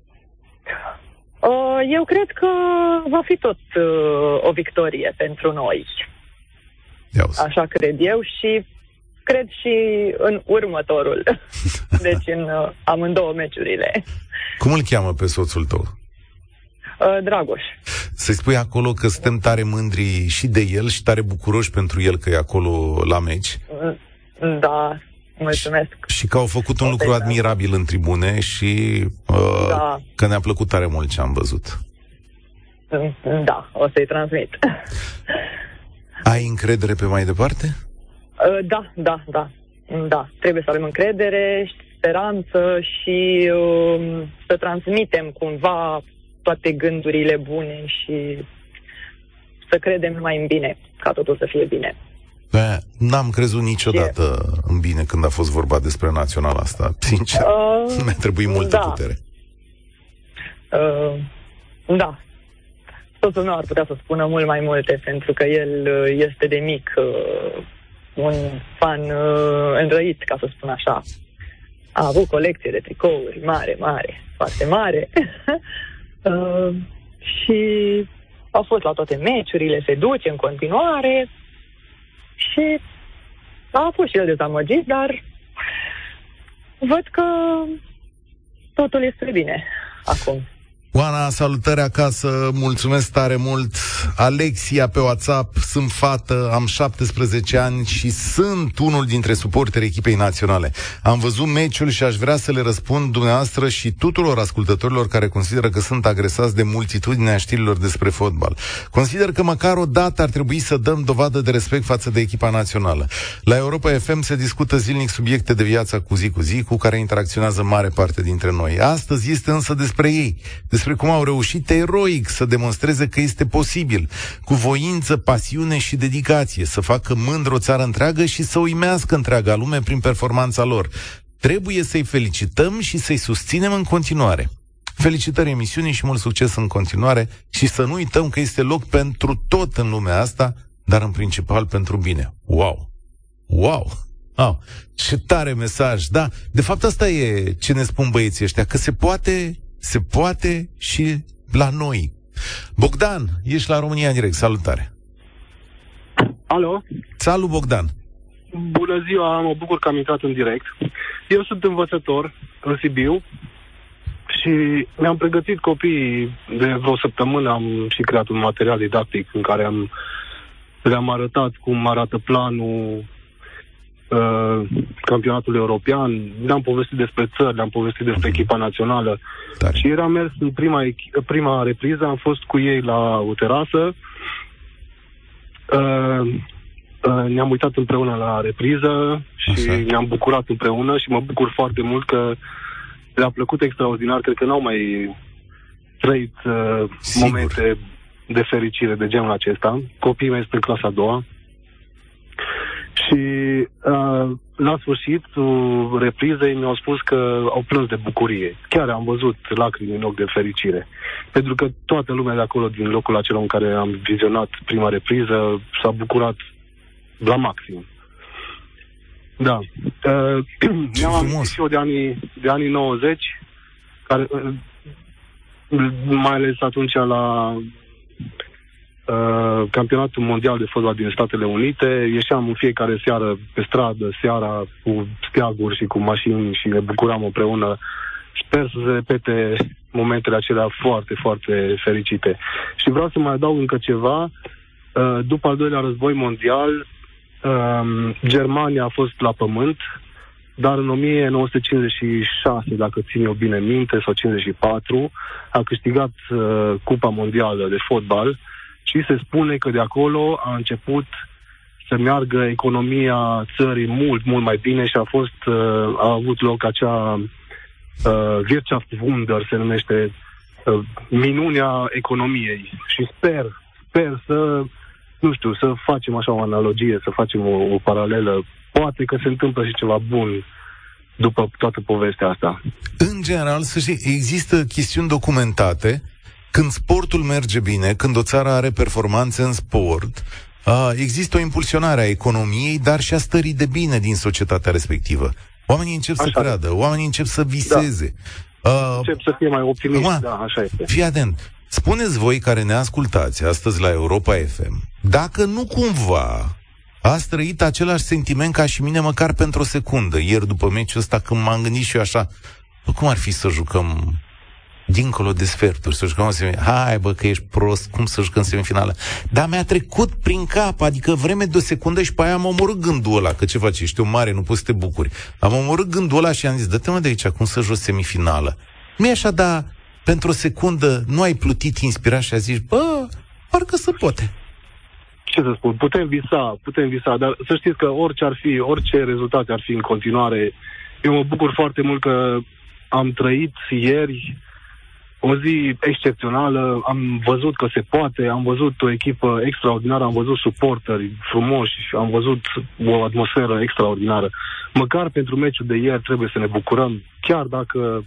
Speaker 5: Uh, eu cred că va fi tot uh, o victorie pentru noi. Așa cred eu și cred și în următorul. Deci în uh, amândouă meciurile.
Speaker 2: Cum îl cheamă pe soțul tău?
Speaker 5: Uh, Dragoș.
Speaker 2: Să-i spui acolo că suntem tare mândri și de el și tare bucuroși pentru el că e acolo la meci.
Speaker 5: Da, mulțumesc.
Speaker 2: Și, și că au făcut un o lucru admirabil în tribune și uh, da. că ne-a plăcut tare mult ce am văzut.
Speaker 5: Da, o să-i transmit.
Speaker 2: Ai încredere pe mai departe?
Speaker 5: Uh, da, da, da. Da, trebuie să avem încredere, speranță și uh, să transmitem cumva toate gândurile bune și să credem numai în bine, ca totul să fie bine.
Speaker 2: Bă, n-am crezut niciodată e... în bine când a fost vorba despre naționala asta. Sincer, uh, mi-a trebuit multă
Speaker 5: da.
Speaker 2: putere.
Speaker 5: Uh, da. Soțul meu ar putea să spună mult mai multe, pentru că el este de mic uh, un fan uh, înrăit, ca să spun așa. A avut colecție de tricouri mare, mare, foarte mare. Uh, și a fost la toate meciurile, se duce în continuare și a fost și el dezamăgit, dar văd că totul este bine acum.
Speaker 2: Oana, salutări acasă, mulțumesc tare mult. Alexia pe WhatsApp, sunt fată, am șaptesprezece ani și sunt unul dintre suporterii echipei naționale. Am văzut meciul și aș vrea să le răspund dumneavoastră și tuturor ascultătorilor care consideră că sunt agresați de multitudinea știrilor despre fotbal. Consider că măcar o dată ar trebui să dăm dovadă de respect față de echipa națională. La Europa F M se discută zilnic subiecte de viața cu zi cu zi cu care interacționează mare parte dintre noi. Astăzi este însă despre ei, despre cum au reușit eroic să demonstreze că este posibil, cu voință, pasiune și dedicație, să facă mândră o țară întreagă și să uimească întreaga lume prin performanța lor. Trebuie să-i felicităm și să-i susținem în continuare. Felicitări emisiunii și mult succes în continuare și să nu uităm că este loc pentru tot în lumea asta, dar în principal pentru bine. Wow! Wow! Oh, ce tare mesaj, da. De fapt asta e ce ne spun băieții ăștia, că se poate, se poate și la noi. Bogdan, ești la România în direct, salutare.
Speaker 6: Alo?
Speaker 2: Salut, Bogdan.
Speaker 6: Bună ziua, mă bucur că am intrat în direct. Eu sunt învățător în Sibiu și mi-am pregătit copiii de vreo săptămână, am și creat un material didactic în care am, le-am arătat cum arată planul uh, campionatului european, le-am povestit despre țări, le-am povestit despre echipa națională. Tare. Și eram mers în prima, prima repriză, am fost cu ei la o terasă, uh, uh, ne-am uitat împreună la repriză și Așa. ne-am bucurat împreună și mă bucur foarte mult că le-a plăcut extraordinar. Cred că n-au mai trăit uh, momente de fericire de genul acesta. Copiii mei sunt în clasa a doua. Și uh, la sfârșitul reprizei mi-au spus că au plâns de bucurie. Chiar am văzut lacrimi în ochi de fericire. Pentru că toată lumea de acolo, din locul acela în care am vizionat prima repriză, s-a bucurat la maxim. Da. Uh, mi-am amintit și eu de anii, de anii nouăzeci, care, uh, mai ales atunci la uh, campionatul mondial de fotbal din Statele Unite, ieșeam în fiecare seară pe stradă, seara cu steaguri și cu mașini și ne bucuram împreună. Sper să se repete momentele acelea foarte, foarte fericite. Și vreau să mai adaug încă ceva. Uh, după al doilea război mondial, Um, Germania a fost la pământ, dar în o mie nouă sute cincizeci și șase, dacă țin eu bine minte, sau cincizeci și patru, a câștigat uh, Cupa Mondială de Fotbal și se spune că de acolo a început să meargă economia țării mult, mult mai bine și a fost, uh, a avut loc acea uh, Wirtschaftswunder, se numește uh, minunea economiei. Și sper, sper să nu știu, să facem așa o analogie, să facem o, o paralelă. Poate că se întâmplă și ceva bun după toată povestea asta.
Speaker 2: În general, să știi, există chestiuni documentate. Când sportul merge bine, când o țară are performanțe în sport, există o impulsionare a economiei, dar și a stării de bine din societatea respectivă. Oamenii încep așa să creadă, oamenii încep să viseze.
Speaker 6: Da. Uh, încep să fie mai optimiști, ma, da, așa este.
Speaker 2: Fii atent. Spuneți voi care ne ascultați astăzi la Europa F M, dacă nu cumva ați trăit același sentiment ca și mine, măcar pentru o secundă, ieri după meciul ăsta, când m-am gândit și eu așa, bă, cum ar fi să jucăm dincolo de sferturi, să jucăm o semifinală? Hai bă, că ești prost, cum să jucăm semifinală? Dar mi-a trecut prin cap, adică vreme de o secundă și pe aia am omorât gândul ăla, că ce faci, ești un mare, nu poți să te bucuri. Am omorât gândul ăla și am zis, dă-te mă de aici, cum să joci semifinală? Nu-i așa, dar pentru o secundă nu ai plutit inspirat și a zis, bă, parcă se poate.
Speaker 6: Ce să spun, putem visa, putem visa, dar să știți că orice ar fi, orice rezultate ar fi în continuare, eu mă bucur foarte mult că am trăit ieri o zi excepțională, am văzut că se poate, am văzut o echipă extraordinară, am văzut suporteri frumoși, am văzut o atmosferă extraordinară. Măcar pentru meciul de ieri trebuie să ne bucurăm, chiar dacă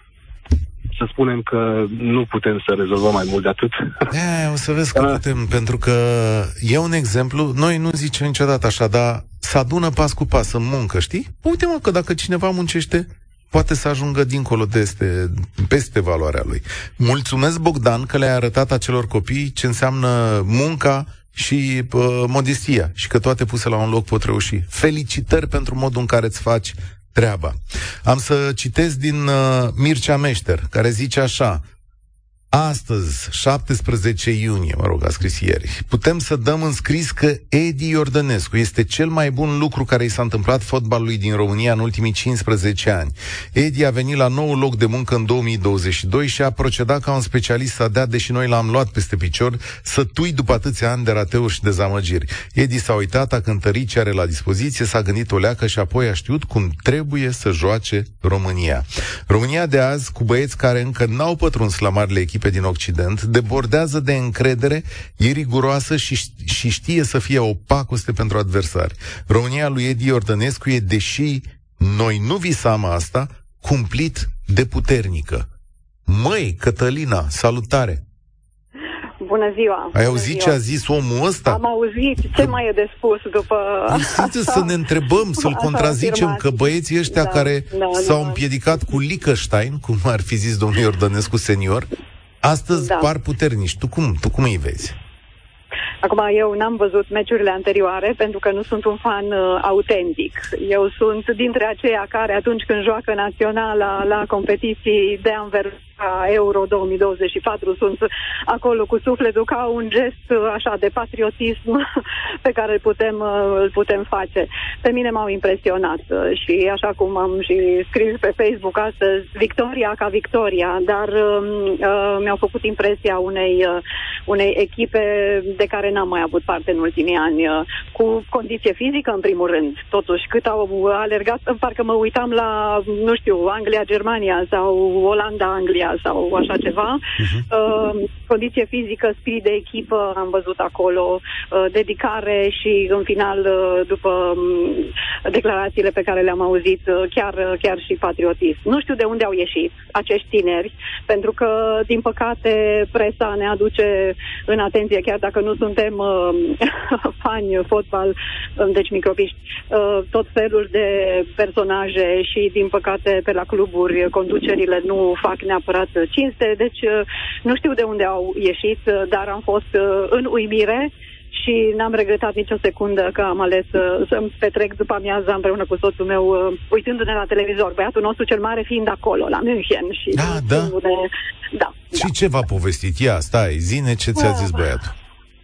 Speaker 6: să spunem că nu putem să rezolvăm mai mult de atât.
Speaker 2: E, o să vezi că putem, pentru că e un exemplu, noi nu zicem niciodată așa, dar să adună pas cu pas în muncă, știi? Uite mă că dacă cineva muncește, poate să ajungă dincolo de este, peste valoarea lui. Mulțumesc, Bogdan, că le-ai arătat acelor copii ce înseamnă munca și uh, modestia și că toate puse la un loc pot reuși. Felicitări pentru modul în care îți faci treaba. Am să citesc din uh, Mircea Meșter, care zice așa: astăzi, șaptesprezece iunie, mă rog, a scris ieri, putem să dăm în scris că Edi Iordănescu este cel mai bun lucru care i s-a întâmplat fotbalului din România în ultimii cincisprezece ani. Edi a venit la nou loc de muncă în două mii douăzeci și doi și a procedat ca un specialist să dea, deși noi l-am luat peste picior, să tui după atâția ani de rateuri și dezamăgiri. Edi s-a uitat, a cântărit ce are la dispoziție, s-a gândit o leacă și apoi a știut cum trebuie să joace România. România de azi, cu băieți care încă n-au pătruns la marile echipe din Occident, debordează de încredere, e riguroasă și, și știe să fie o pacoste pentru adversari. România lui Edi Iordănescu e, deși noi nu visam asta, cumplit de puternică. Măi, Cătălina, salutare!
Speaker 7: bună ziua!
Speaker 2: Ai
Speaker 7: bună
Speaker 2: auzit
Speaker 7: ziua.
Speaker 2: ce a zis omul ăsta?
Speaker 7: Am auzit. Ce mai e de spus după
Speaker 2: așa? Să ne întrebăm, să-l contrazicem, că băieții ăștia
Speaker 7: da,
Speaker 2: care
Speaker 7: da,
Speaker 2: s-au
Speaker 7: da.
Speaker 2: împiedicat cu Liechtenstein, cum ar fi zis domnul Iordănescu senior, astăzi
Speaker 7: da.
Speaker 2: par puternici. Tu cum, tu cum îi vezi?
Speaker 7: Acum, eu n-am văzut meciurile anterioare pentru că nu sunt un fan uh, autentic. Eu sunt dintre aceia care atunci când joacă naționala la competiții de anvergură Euro două mii douăzeci și patru sunt acolo cu sufletul ca un gest uh, așa de patriotism pe care îl putem, uh, îl putem face. Pe mine m-au impresionat uh, și așa cum am și scris pe Facebook astăzi, victoria ca victoria, dar uh, uh, mi-au făcut impresia unei, uh, unei echipe de care n-am mai avut parte în ultimii ani, uh, cu condiție fizică în primul rând. Totuși, cât au alergat, parcă mă uitam la, nu știu, Anglia-Germania sau Olanda-Anglia sau așa ceva. Uh-huh. Uh, condiție fizică, spirit de echipă am văzut acolo, uh, dedicare și în final, uh, după um, declarațiile pe care le-am auzit, uh, chiar, uh, chiar și patriotism. Nu știu de unde au ieșit acești tineri, pentru că, din păcate, presa ne aduce în atenție, chiar dacă nu suntem uh, fani fotbal, uh, deci microbiști, uh, tot felul de personaje și, din păcate, pe la cluburi, conducerile nu fac neapărat cinste, deci nu știu de unde au ieșit, dar am fost în uimire și n-am regretat nicio secundă că am ales să-mi petrec după amiaza împreună cu soțul meu, uitându-ne la televizor, băiatul nostru cel mare fiind acolo, la München. Și
Speaker 2: da, da.
Speaker 7: da.
Speaker 2: Și
Speaker 7: da.
Speaker 2: ce v-a povestit? Ia, stai, zi-ne ce ți-a zis băiatul.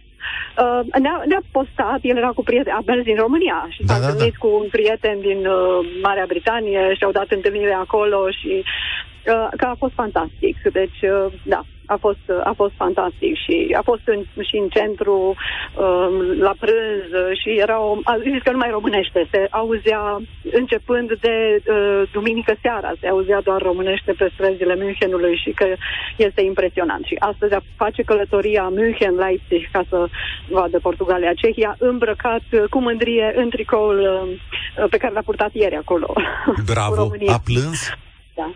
Speaker 7: Uh, ne-a, ne-a postat, el era cu prieteni, a mers din România și
Speaker 2: da,
Speaker 7: s-a
Speaker 2: da,
Speaker 7: întâlnit
Speaker 2: da.
Speaker 7: cu un prieten din uh, Marea Britanie și au dat întâlnire acolo și uh, că a fost fantastic. Deci, uh, da, a fost, uh, a fost fantastic și a fost în, și în centru uh, la prânz și era o, a zis că nu mai românește, se auzea începând de uh, duminică seara, se auzea doar românește pe străzile Münchenului și că este impresionant. Și astăzi face călătoria München-Leipzig ca să vadă Portugalia-Cehia, îmbrăcat cu mândrie în tricoul uh, pe care l-a purtat ieri acolo.
Speaker 2: Bravo! A plâns?
Speaker 7: Da.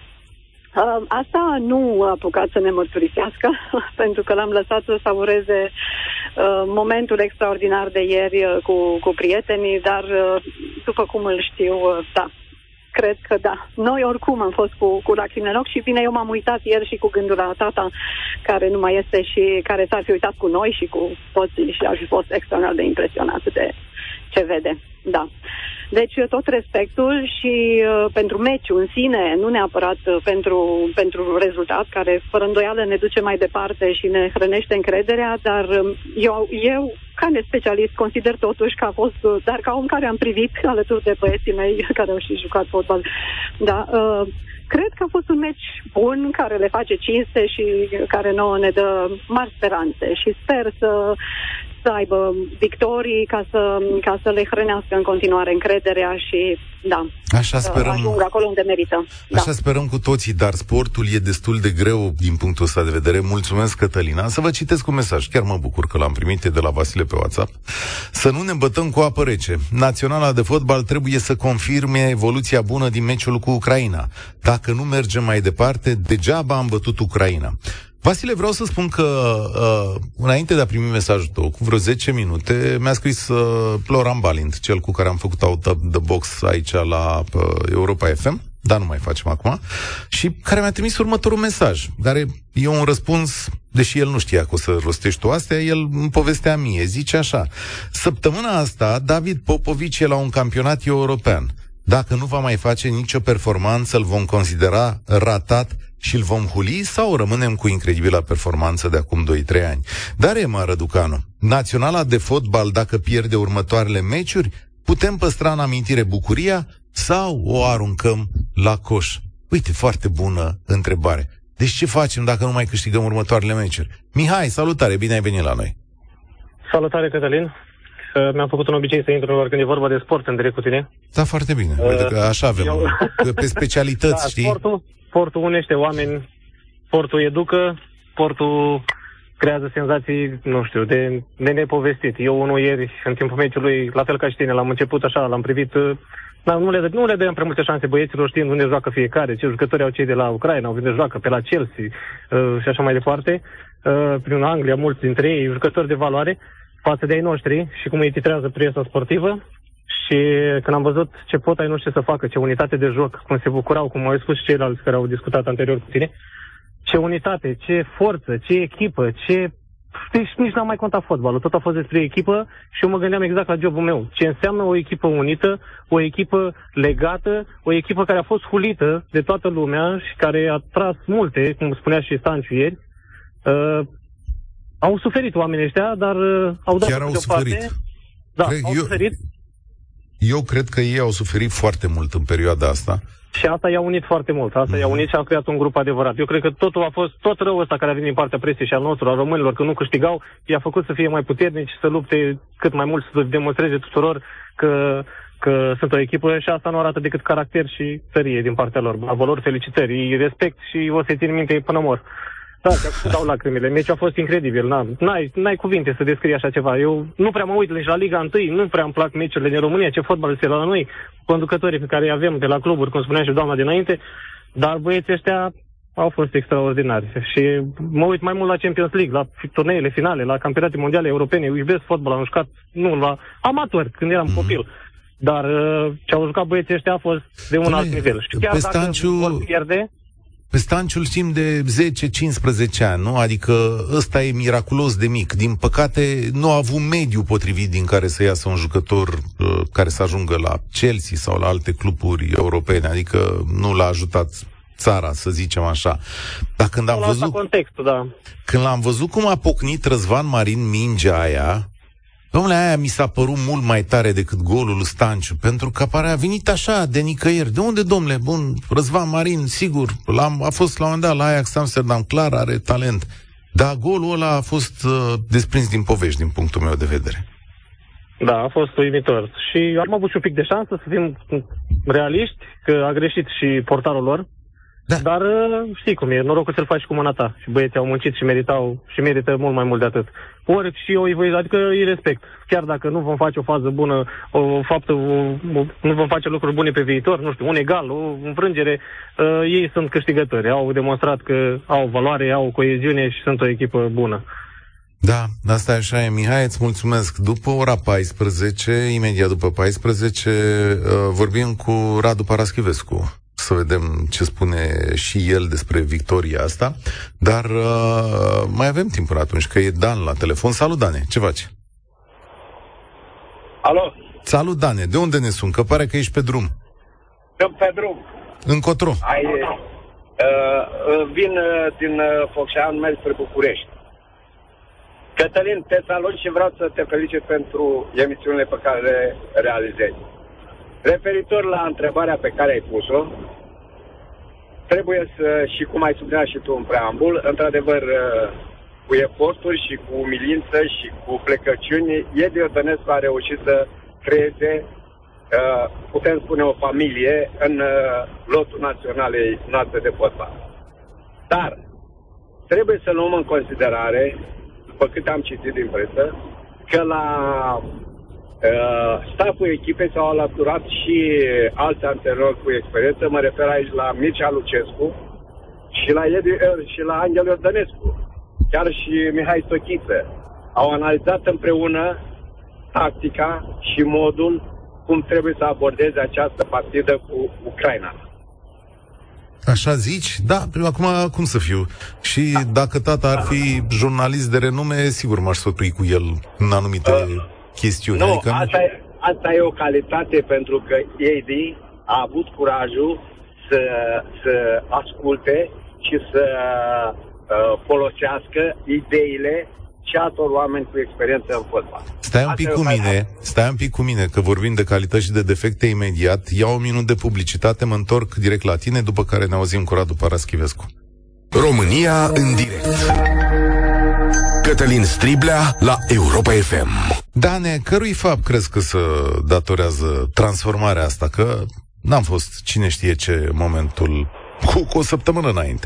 Speaker 7: Uh, asta nu a apucat să ne mărturisească, pentru că l-am lăsat să savureze uh, momentul extraordinar de ieri uh, cu, cu prietenii, dar uh, după cum îl știu, uh, da, cred că da. Noi oricum am fost cu, cu lacrimi în ochi și bine, eu m-am uitat ieri și cu gândul la tata, care nu mai este și care s-ar fi uitat cu noi și cu toții și ar fi fost extraordinar de impresionat de ce vede. Da. Deci tot respectul și uh, pentru meciul în sine, nu neapărat uh, pentru, pentru rezultat, care fără îndoială ne duce mai departe și ne hrănește încrederea, dar uh, eu, eu, ca nespecialist, consider totuși că a fost, uh, dar ca om care am privit alături de băieții mei care au și jucat fotbal, da, uh, cred că a fost un meci bun, care le face cinste și care nouă ne dă mari speranțe și sper să să aibă victorii ca să, ca să le hrănească în continuare încrederea și, da,
Speaker 2: așa sperăm,
Speaker 7: ajung acolo unde merită.
Speaker 2: Așa
Speaker 7: da.
Speaker 2: sperăm cu toții, dar sportul e destul de greu din punctul ăsta de vedere. Mulțumesc, Cătălina. Să vă citesc un mesaj. Chiar mă bucur că l-am primit de la Vasile pe WhatsApp. Să nu ne bătăm cu apă rece. Naționala de fotbal trebuie să confirme evoluția bună din meciul cu Ucraina. Dacă nu mergem mai departe, degeaba am bătut Ucraina. Vasile, vreau să spun că uh, înainte de a primi mesajul tău, cu vreo zece minute, mi-a scris uh, Floran Balint, cel cu care am făcut out of the box aici la uh, Europa F M, dar nu mai facem acum, și care mi-a trimis următorul mesaj, care e un răspuns, deși el nu știa că o să rostești tu astea, el îmi povestea mie, zice așa: săptămâna asta David Popovici e la un campionat european. Dacă nu va mai face nicio performanță, îl vom considera ratat și îl vom huli sau rămânem cu incredibila performanță de acum doi trei ani? Dar, Ema Răducanu, naționala de fotbal, dacă pierde următoarele meciuri, putem păstra în amintire bucuria sau o aruncăm la coș? Uite, foarte bună întrebare. Deci ce facem dacă nu mai câștigăm următoarele meciuri? Mihai, salutare, bine ai venit la noi.
Speaker 8: Salutare, Cătălin. Mi-am făcut un obicei să intru doar când e vorba de sport în direct cu tine.
Speaker 2: Da, foarte bine. Uite că așa avem. Eu... Pe specialități,
Speaker 8: da,
Speaker 2: știi?
Speaker 8: Sportul, sportul unește oameni, sportul educă, sportul creează senzații, nu știu, de, de nepovestit. Eu unul ieri, în timpul meciului, la fel ca și tine, l-am început așa, l-am privit Da, nu, le, nu le dăm prea multe șanse băieților știind unde joacă fiecare, ce jucători au cei de la Ucraina, unde joacă pe la Chelsea uh, și așa mai departe, uh, prin Anglia, mulți dintre ei, jucători de valoare față de ai noștri și cum îi titrează presa sportivă. Și când am văzut ce pot ai noștri să facă, ce unitate de joc, cum se bucurau, cum au spus și ceilalți care au discutat anterior cu tine, ce unitate, ce forță, ce echipă, ce... Deci nici n-am mai contat fotbalul, tot a fost despre echipă și eu mă gândeam exact la jobul meu. Ce înseamnă o echipă unită, o echipă legată, o echipă care a fost hulită de toată lumea și care a tras multe, cum spunea și Stanciu ieri. Uh, au suferit oamenii ăștia, dar uh, au dat...
Speaker 2: Chiar au suferit.
Speaker 8: Parte. Da,
Speaker 2: Cred,
Speaker 8: au
Speaker 2: eu,
Speaker 8: suferit.
Speaker 2: Eu cred că ei au suferit foarte mult în perioada asta.
Speaker 8: Și asta i-a unit foarte mult. Asta mm-hmm. i-a unit și a creat un grup adevărat. Eu cred că totul a fost, tot răul ăsta care a venit din partea presiei și al nostru, a românilor, că nu câștigau, i-a făcut să fie mai puternici, să lupte cât mai mult, să demonstreze tuturor că, că sunt o echipă și asta nu arată decât caracter și tărie din partea lor. La valori, felicitări, îi respect și o să-i țin minte până mor. Da, te-a dau lacrimile. Meciul a fost incredibil. N-ai, n-ai cuvinte să descrii așa ceva. Eu nu prea mă uit nici la Liga unu, nu prea îmi plac meciurile din România, ce fotbal este la noi, conducătorii pe care îi avem de la cluburi, cum spunea și doamna dinainte, dar băieții ăștia au fost extraordinari. Și mă uit mai mult la Champions League, la turneele finale, la campionate mondiale europene. Eu iubesc fotbal, am jucat, nu, la amatori, când eram mm-hmm. copil. Dar ce au jucat băieții ăștia a fost de un alt nivel. Și chiar dacă vor pierde...
Speaker 2: Pe Stanciu îl știm de zece cincisprezece ani, nu? Adică ăsta e miraculos de mic. Din păcate, nu a avut mediu potrivit din care să iasă un jucător uh, care să ajungă la Chelsea sau la alte cluburi europene. Adică nu l-a ajutat țara, să zicem așa. Dar când am văzut...
Speaker 8: contextul, da.
Speaker 2: Când l-am văzut cum a pocnit Răzvan Marin mingea aia, dom'le, aia mi s-a părut mult mai tare decât golul lui Stanciu, pentru că pare a venit așa, de nicăieri. De unde, dom'le? Bun, Răzvan Marin, sigur, l-am, a fost la un moment dat la Ajax Amsterdam, clar are talent. Dar golul ăla a fost uh, desprins din povești, din punctul meu de vedere.
Speaker 8: Da, a fost uimitor. Și am avut și un pic de șansă să fim realiști, că a greșit și portarul lor. Da. Dar știi cum e, norocul să-l faci cu mâna ta. Și băieții au muncit și meritau și merită mult mai mult de atât. Ori și eu îi voi, adică îi respect. Chiar dacă nu vom face o fază bună, o faptă, o, o, nu vom face lucruri bune pe viitor, nu știu, un egal, o înfrângere, uh, ei sunt câștigători. Au demonstrat că au valoare, au coeziune și sunt o echipă bună.
Speaker 2: Da, asta e așa e. Mihai, îți mulțumesc. După ora paisprezece, imediat după paisprezece, uh, vorbim cu Radu Paraschivescu. Să vedem ce spune și el despre victoria asta. Dar uh, mai avem timp până atunci, că e Dan la telefon. Salut, Dane, ce faci?
Speaker 9: Alo?
Speaker 2: Salut, Dane, de unde ne sun? Că pare că ești pe drum.
Speaker 9: Sunt pe drum.
Speaker 2: Încotro?
Speaker 9: Ai, uh, vin uh, din uh, Focșani, merg spre București. Cătălin, te salut și vreau să te felicit pentru emisiunile pe care le realizezi. Referitor la întrebarea pe care ai pus-o, trebuie să, și cum ai subliniat și tu în preambul, într-adevăr, cu eforturi și cu umilință și cu plecăciuni, Edi Iordănescu a reușit să creeze, putem spune, o familie în lotul naționalei noastre de fotbal. Dar trebuie să luăm în considerare, după cât am citit din presă, că la Uh, staful echipei s-au alăturat și alți antrenori cu experiență, mă refer aici la Mircea Lucescu și la, Edi, uh, și la Angel Iordănescu, chiar și Mihai Stochiță. Au analizat împreună tactica și modul cum trebuie să abordeze această partidă cu Ucraina.
Speaker 2: Așa zici? Da, acum cum să fiu? Și dacă tata ar fi jurnalist de renume, sigur m-aș sfătui cu el în anumite... Uh. chestiuni.
Speaker 9: Nu,
Speaker 2: adică
Speaker 9: asta,
Speaker 2: nu...
Speaker 9: e, asta e o calitate, pentru că Edi a avut curajul să, să asculte și să uh, folosească ideile și altor oameni cu experiență în fotbal.
Speaker 2: Stai un pic cu mine, stai un pic cu mine, că vorbim de calități și de defecte imediat. Iau un minut de publicitate, mă întorc direct la tine, după care ne auzim cu Radu Paraschivescu.
Speaker 1: România în direct. Cătălin Striblea la Europa F M.
Speaker 2: Dane, cărui fapt crezi că se datorează transformarea asta? Că n-am fost cine știe ce momentul cu, cu o săptămână înainte.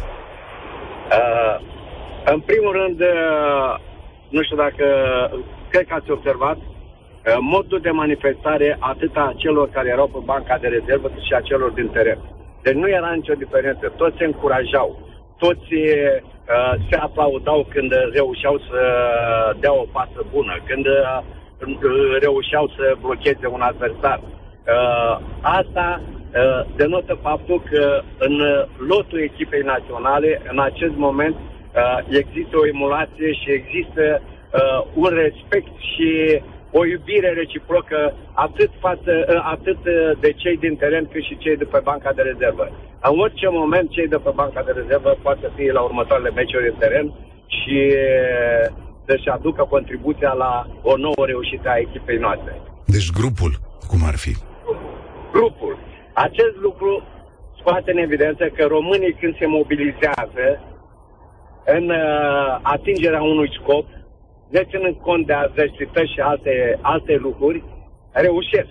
Speaker 9: Uh, în primul rând, uh, nu știu dacă, cred că ați observat modul de manifestare atât a celor care erau pe banca de rezervă cât și a celor din teren. Deci nu era nicio diferență. Toți se încurajau, toți uh, se aplaudau când reușeau să dea o pasă bună, când uh, reușeau să blocheze un adversar. Uh, asta uh, denotă faptul că în lotul echipei naționale, în acest moment, uh, există o emulație și există uh, un respect și o iubire reciprocă atât, față, atât de cei din teren cât și cei de pe banca de rezervă. În orice moment, cei de pe banca de rezervă poate să fie la următoarele meciuri în teren și să-și aducă contribuția la o nouă reușită a echipei noastre.
Speaker 2: Deci grupul, cum ar fi?
Speaker 9: Grupul. Acest lucru scoate în evidență că românii, când se mobilizează în uh, atingerea unui scop, de ținând cont de adversități și alte, alte lucruri, reușesc.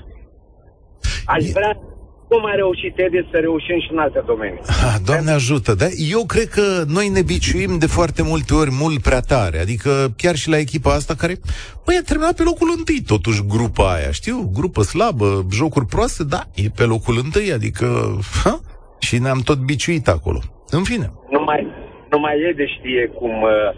Speaker 9: Aș vrea, cum a reușit Edi, să reușim și în alte domenii.
Speaker 2: Ha, Doamne ajută, da? Eu cred că noi ne biciuim de foarte multe ori mult prea tare, adică chiar și la echipa asta care, băi, a terminat pe locul întâi, totuși grupa aia, știu, grupă slabă, jocuri proaste, da, e pe locul întâi, adică, ha? Și ne-am tot biciuit acolo. În fine.
Speaker 9: Numai, numai Edi știe cum...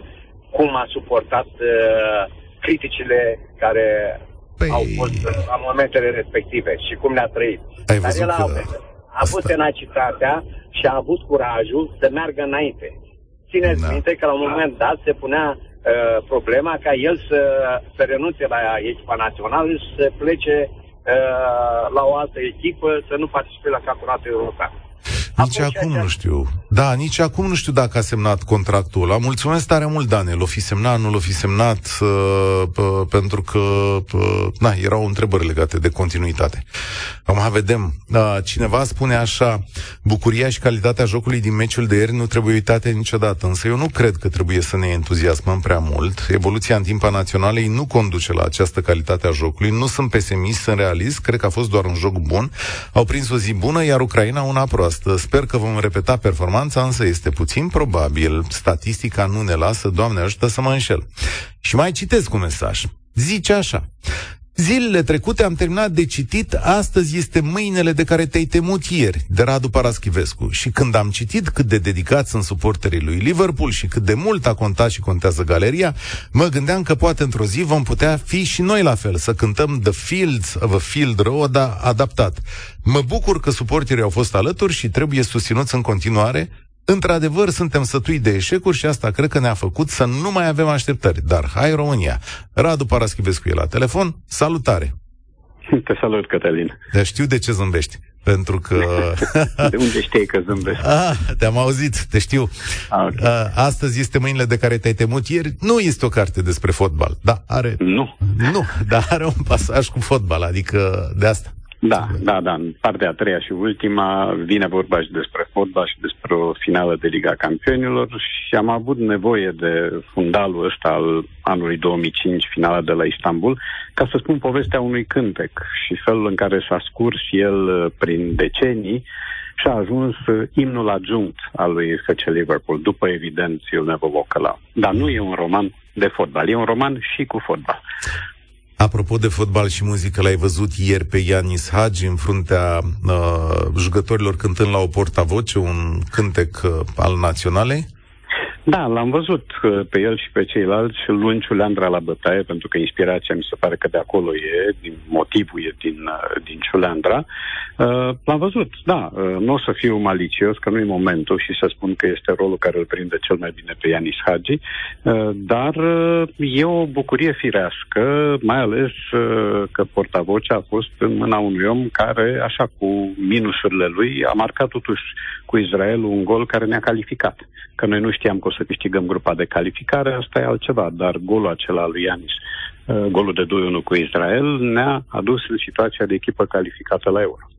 Speaker 9: cum a suportat uh, criticile care păi... au fost la momentele respective și cum le-a trăit.
Speaker 2: Ai
Speaker 9: Dar el a,
Speaker 2: că...
Speaker 9: a avut tenacitatea și a avut curajul să meargă înainte. Țineți da. minte că la un moment dat se punea uh, problema ca el să, să renunțe la echipa națională și să plece uh, la o altă echipă, să nu participe la campionatul european.
Speaker 2: Nici acum nu știu. Da, nici acum nu știu dacă a semnat contractul ăla. Mulțumesc tare mult, Dane. L-o fi semnat, nu l-o fi semnat, uh, uh, pentru că uh, na, erau întrebări legate de continuitate. Acum vedem. Uh, cineva spune așa: bucuria și calitatea jocului din meciul de ieri nu trebuie uitate niciodată. Însă eu nu cred că trebuie să ne entuziasmăm prea mult. Evoluția în timp a naționalei nu conduce la această calitate a jocului. Nu sunt pesimist, sunt realist. Cred că a fost doar un joc bun. Au prins o zi bună, iar Ucraina una proastă. Sper că vom repeta performanța, însă este puțin probabil. Statistica nu ne lasă, Doamne ajută să mă înșel. Și mai citesc un mesaj. Zice așa: zilele trecute am terminat de citit Astăzi este mâinele de care te-ai temut ieri, de Radu Paraschivescu. Și când am citit cât de dedicați sunt suporterii lui Liverpool și cât de mult a contat și contează galeria, mă gândeam că poate într-o zi vom putea fi și noi la fel, să cântăm The Fields of a Field Road adaptat. Mă bucur că suporterii au fost alături și trebuie susținuți în continuare. Într-adevăr, suntem sătui de eșecuri și asta cred că ne-a făcut să nu mai avem așteptări. Dar hai România! Radu Paraschivescu e la telefon. Salutare!
Speaker 10: Te salut, Cătălin.
Speaker 2: Dar știu de ce zâmbești. Pentru că...
Speaker 10: De unde știi că zâmbesc?
Speaker 2: Ah, te-am auzit, te știu.
Speaker 10: Ah, okay.
Speaker 2: Astăzi este mâinile de care te-ai temut ieri. Nu este o carte despre fotbal. Da, are...
Speaker 10: Nu.
Speaker 2: Nu, dar are un pasaj cu fotbal, adică de asta.
Speaker 10: Da, da, da. În partea a treia și ultima vine vorba și despre fotbal și despre o finală de Liga Campionilor și am avut nevoie de fundalul ăsta al anului două mii cinci, finala de la Istanbul, ca să spun povestea unui cântec și felul în care s-a scurs el prin decenii și a ajuns imnul adjunct al lui F C Liverpool, după, evident, You'll Never Walk Alone. Dar nu e un roman de fotbal, e un roman și cu fotbal.
Speaker 2: Apropo de fotbal și muzică, l-ai văzut ieri pe Ianis Hagi în fruntea uh, jucătorilor cântând la o portavoce un cântec uh, al naționalei?
Speaker 10: Da, l-am văzut uh, pe el și pe ceilalți luând ciuleandra la bătaie, pentru că inspirația mi se pare că de acolo e, din motivul e din, uh, din ciuleandra. Uh, l-am văzut, da, uh, nu o să fiu malicios, că nu e momentul și să spun că este rolul care îl prinde cel mai bine pe Ianis Hagi, uh, dar uh, e o bucurie firească, mai ales uh, că portavocea a fost în mâna unui om care, așa cu minusurile lui, a marcat totuși cu Israel un gol care ne-a calificat. Că noi nu știam că o să câștigăm grupa de calificare, asta e altceva, dar golul acela lui Ianis, uh, golul de doi unu cu Israel, ne-a adus în situația de echipă calificată la Euro.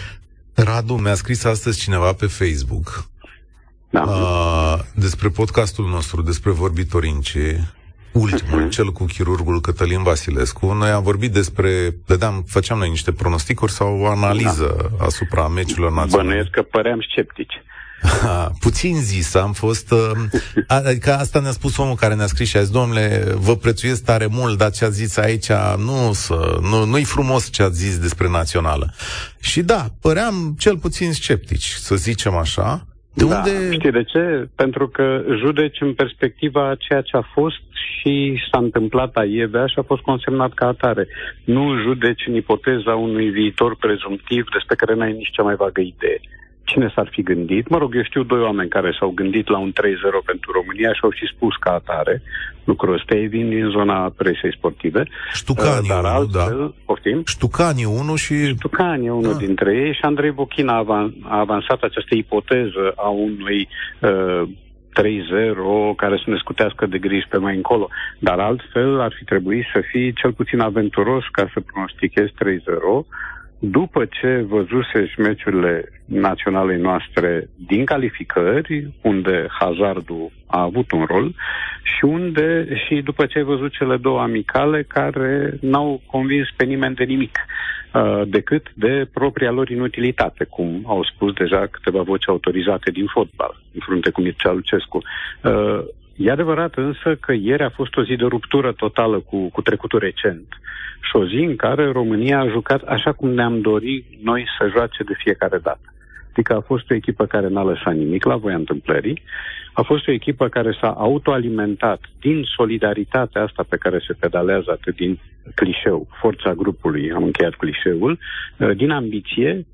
Speaker 2: Radu, mi-a scris astăzi cineva pe Facebook da. uh, despre podcastul nostru, despre Vorbitorince, ultimul, uh-huh. cel cu chirurgul Cătălin Vasilescu. Noi am vorbit despre, dădeam, făceam noi niște pronosticuri sau o analiză da. asupra meciurilor naționale.
Speaker 10: Bănuiesc că păream sceptici.
Speaker 2: Ha, puțin zis, am fost... Adică asta ne-a spus omul care ne-a scris și a zis, domnule, vă prețuiesc tare mult, dar ce a zis aici nu, să, nu, nu-i frumos ce ați zis despre națională. Și da, păream cel puțin sceptici, să zicem așa. De
Speaker 10: da,
Speaker 2: unde...
Speaker 10: știi de ce? Pentru că judeci în perspectiva a ceea ce a fost și s-a întâmplat aievea și a fost consemnat ca atare. Nu judeci în ipoteza unui viitor prezumtiv despre care n-ai nici cea mai vagă idee. Cine s-ar fi gândit? Mă rog, eu știu doi oameni care s-au gândit la un trei zero pentru România și au și spus ca atare lucrul ăsta, ei vin din zona presei sportive.
Speaker 2: Ștucanii
Speaker 10: dar
Speaker 2: unu,
Speaker 10: altfel,
Speaker 2: da.
Speaker 10: Poftim?
Speaker 2: Ștucanii unu și...
Speaker 10: Ștucanii unul da. dintre ei și Andrei Bochina a, avan- a avansat această ipoteză a unui uh, trei zero care să ne scutească de griji pe mai încolo. Dar altfel ar fi trebuit să fii cel puțin aventuros ca să pronostichezi trei zero după ce văzusești meciurile naționalei noastre din calificări, unde hazardul a avut un rol, și unde și după ce ai văzut cele două amicale care n-au convins pe nimeni de nimic, uh, decât de propria lor inutilitate, cum au spus deja câteva voci autorizate din fotbal, în frunte cu Mircea Lucescu. Uh, E adevărat însă că ieri a fost o zi de ruptură totală cu, cu trecutul recent și o zi în care România a jucat așa cum ne-am dorit noi să joace de fiecare dată. Adică a fost o echipă care n-a lăsat nimic la voia întâmplării, a fost o echipă care s-a autoalimentat din solidaritatea asta pe care se pedalează atât din clișeu, forța grupului, am încheiat clișeul, din ambiție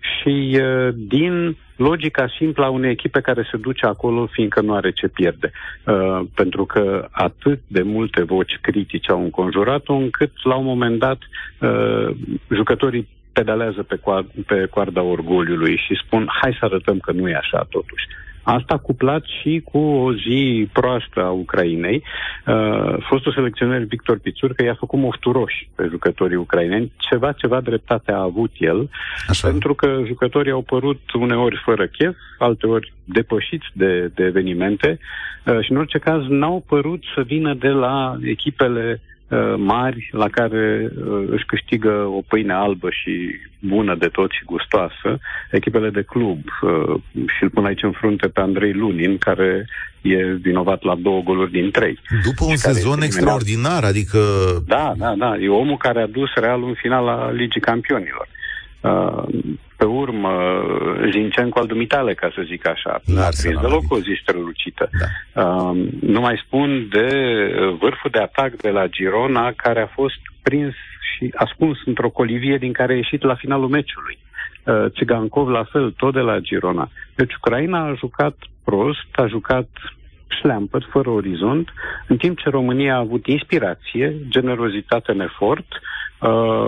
Speaker 10: și uh, din logica simplă a unei echipe care se duce acolo fiindcă nu are ce pierde. Uh, pentru că atât de multe voci critice au înconjurat-o încât la un moment dat uh, jucătorii pedalează pe, coa- pe coarda orgoliului și spun hai să arătăm că nu e așa totuși. Asta cuplat și cu o zi proastă a Ucrainei. Uh, fostul selecționer Victor Pițurcă i-a făcut mofturoși pe jucătorii ucraineni. Ceva, ceva dreptate a avut el, așa. Pentru că jucătorii au părut uneori fără chef, alteori depășiți de, de evenimente uh, și în orice caz n-au părut să vină de la echipele mari la care uh, își câștigă o pâine albă și bună de tot și gustoasă, echipele de club. Uh, și îl pun aici în frunte pe Andrei Lunin, care e vinovat la două goluri din trei.
Speaker 2: După un sezon extraordinar, adică...
Speaker 10: Da, da, da. E omul care a dus Realul în finala Ligii Campionilor. Uh, pe urmă, Zinchenko al dumitale, ca să zic așa. N-a prins deloc o zi strălucită. Da. Uh, nu mai spun de vârful de atac de la Girona, care a fost prins și ascuns într-o colivie din care a ieșit la finalul meciului. Uh, Țigankov la fel, tot de la Girona. Deci Ucraina a jucat prost, a jucat șleampăt, fără orizont, în timp ce România a avut inspirație, generozitate în efort, uh,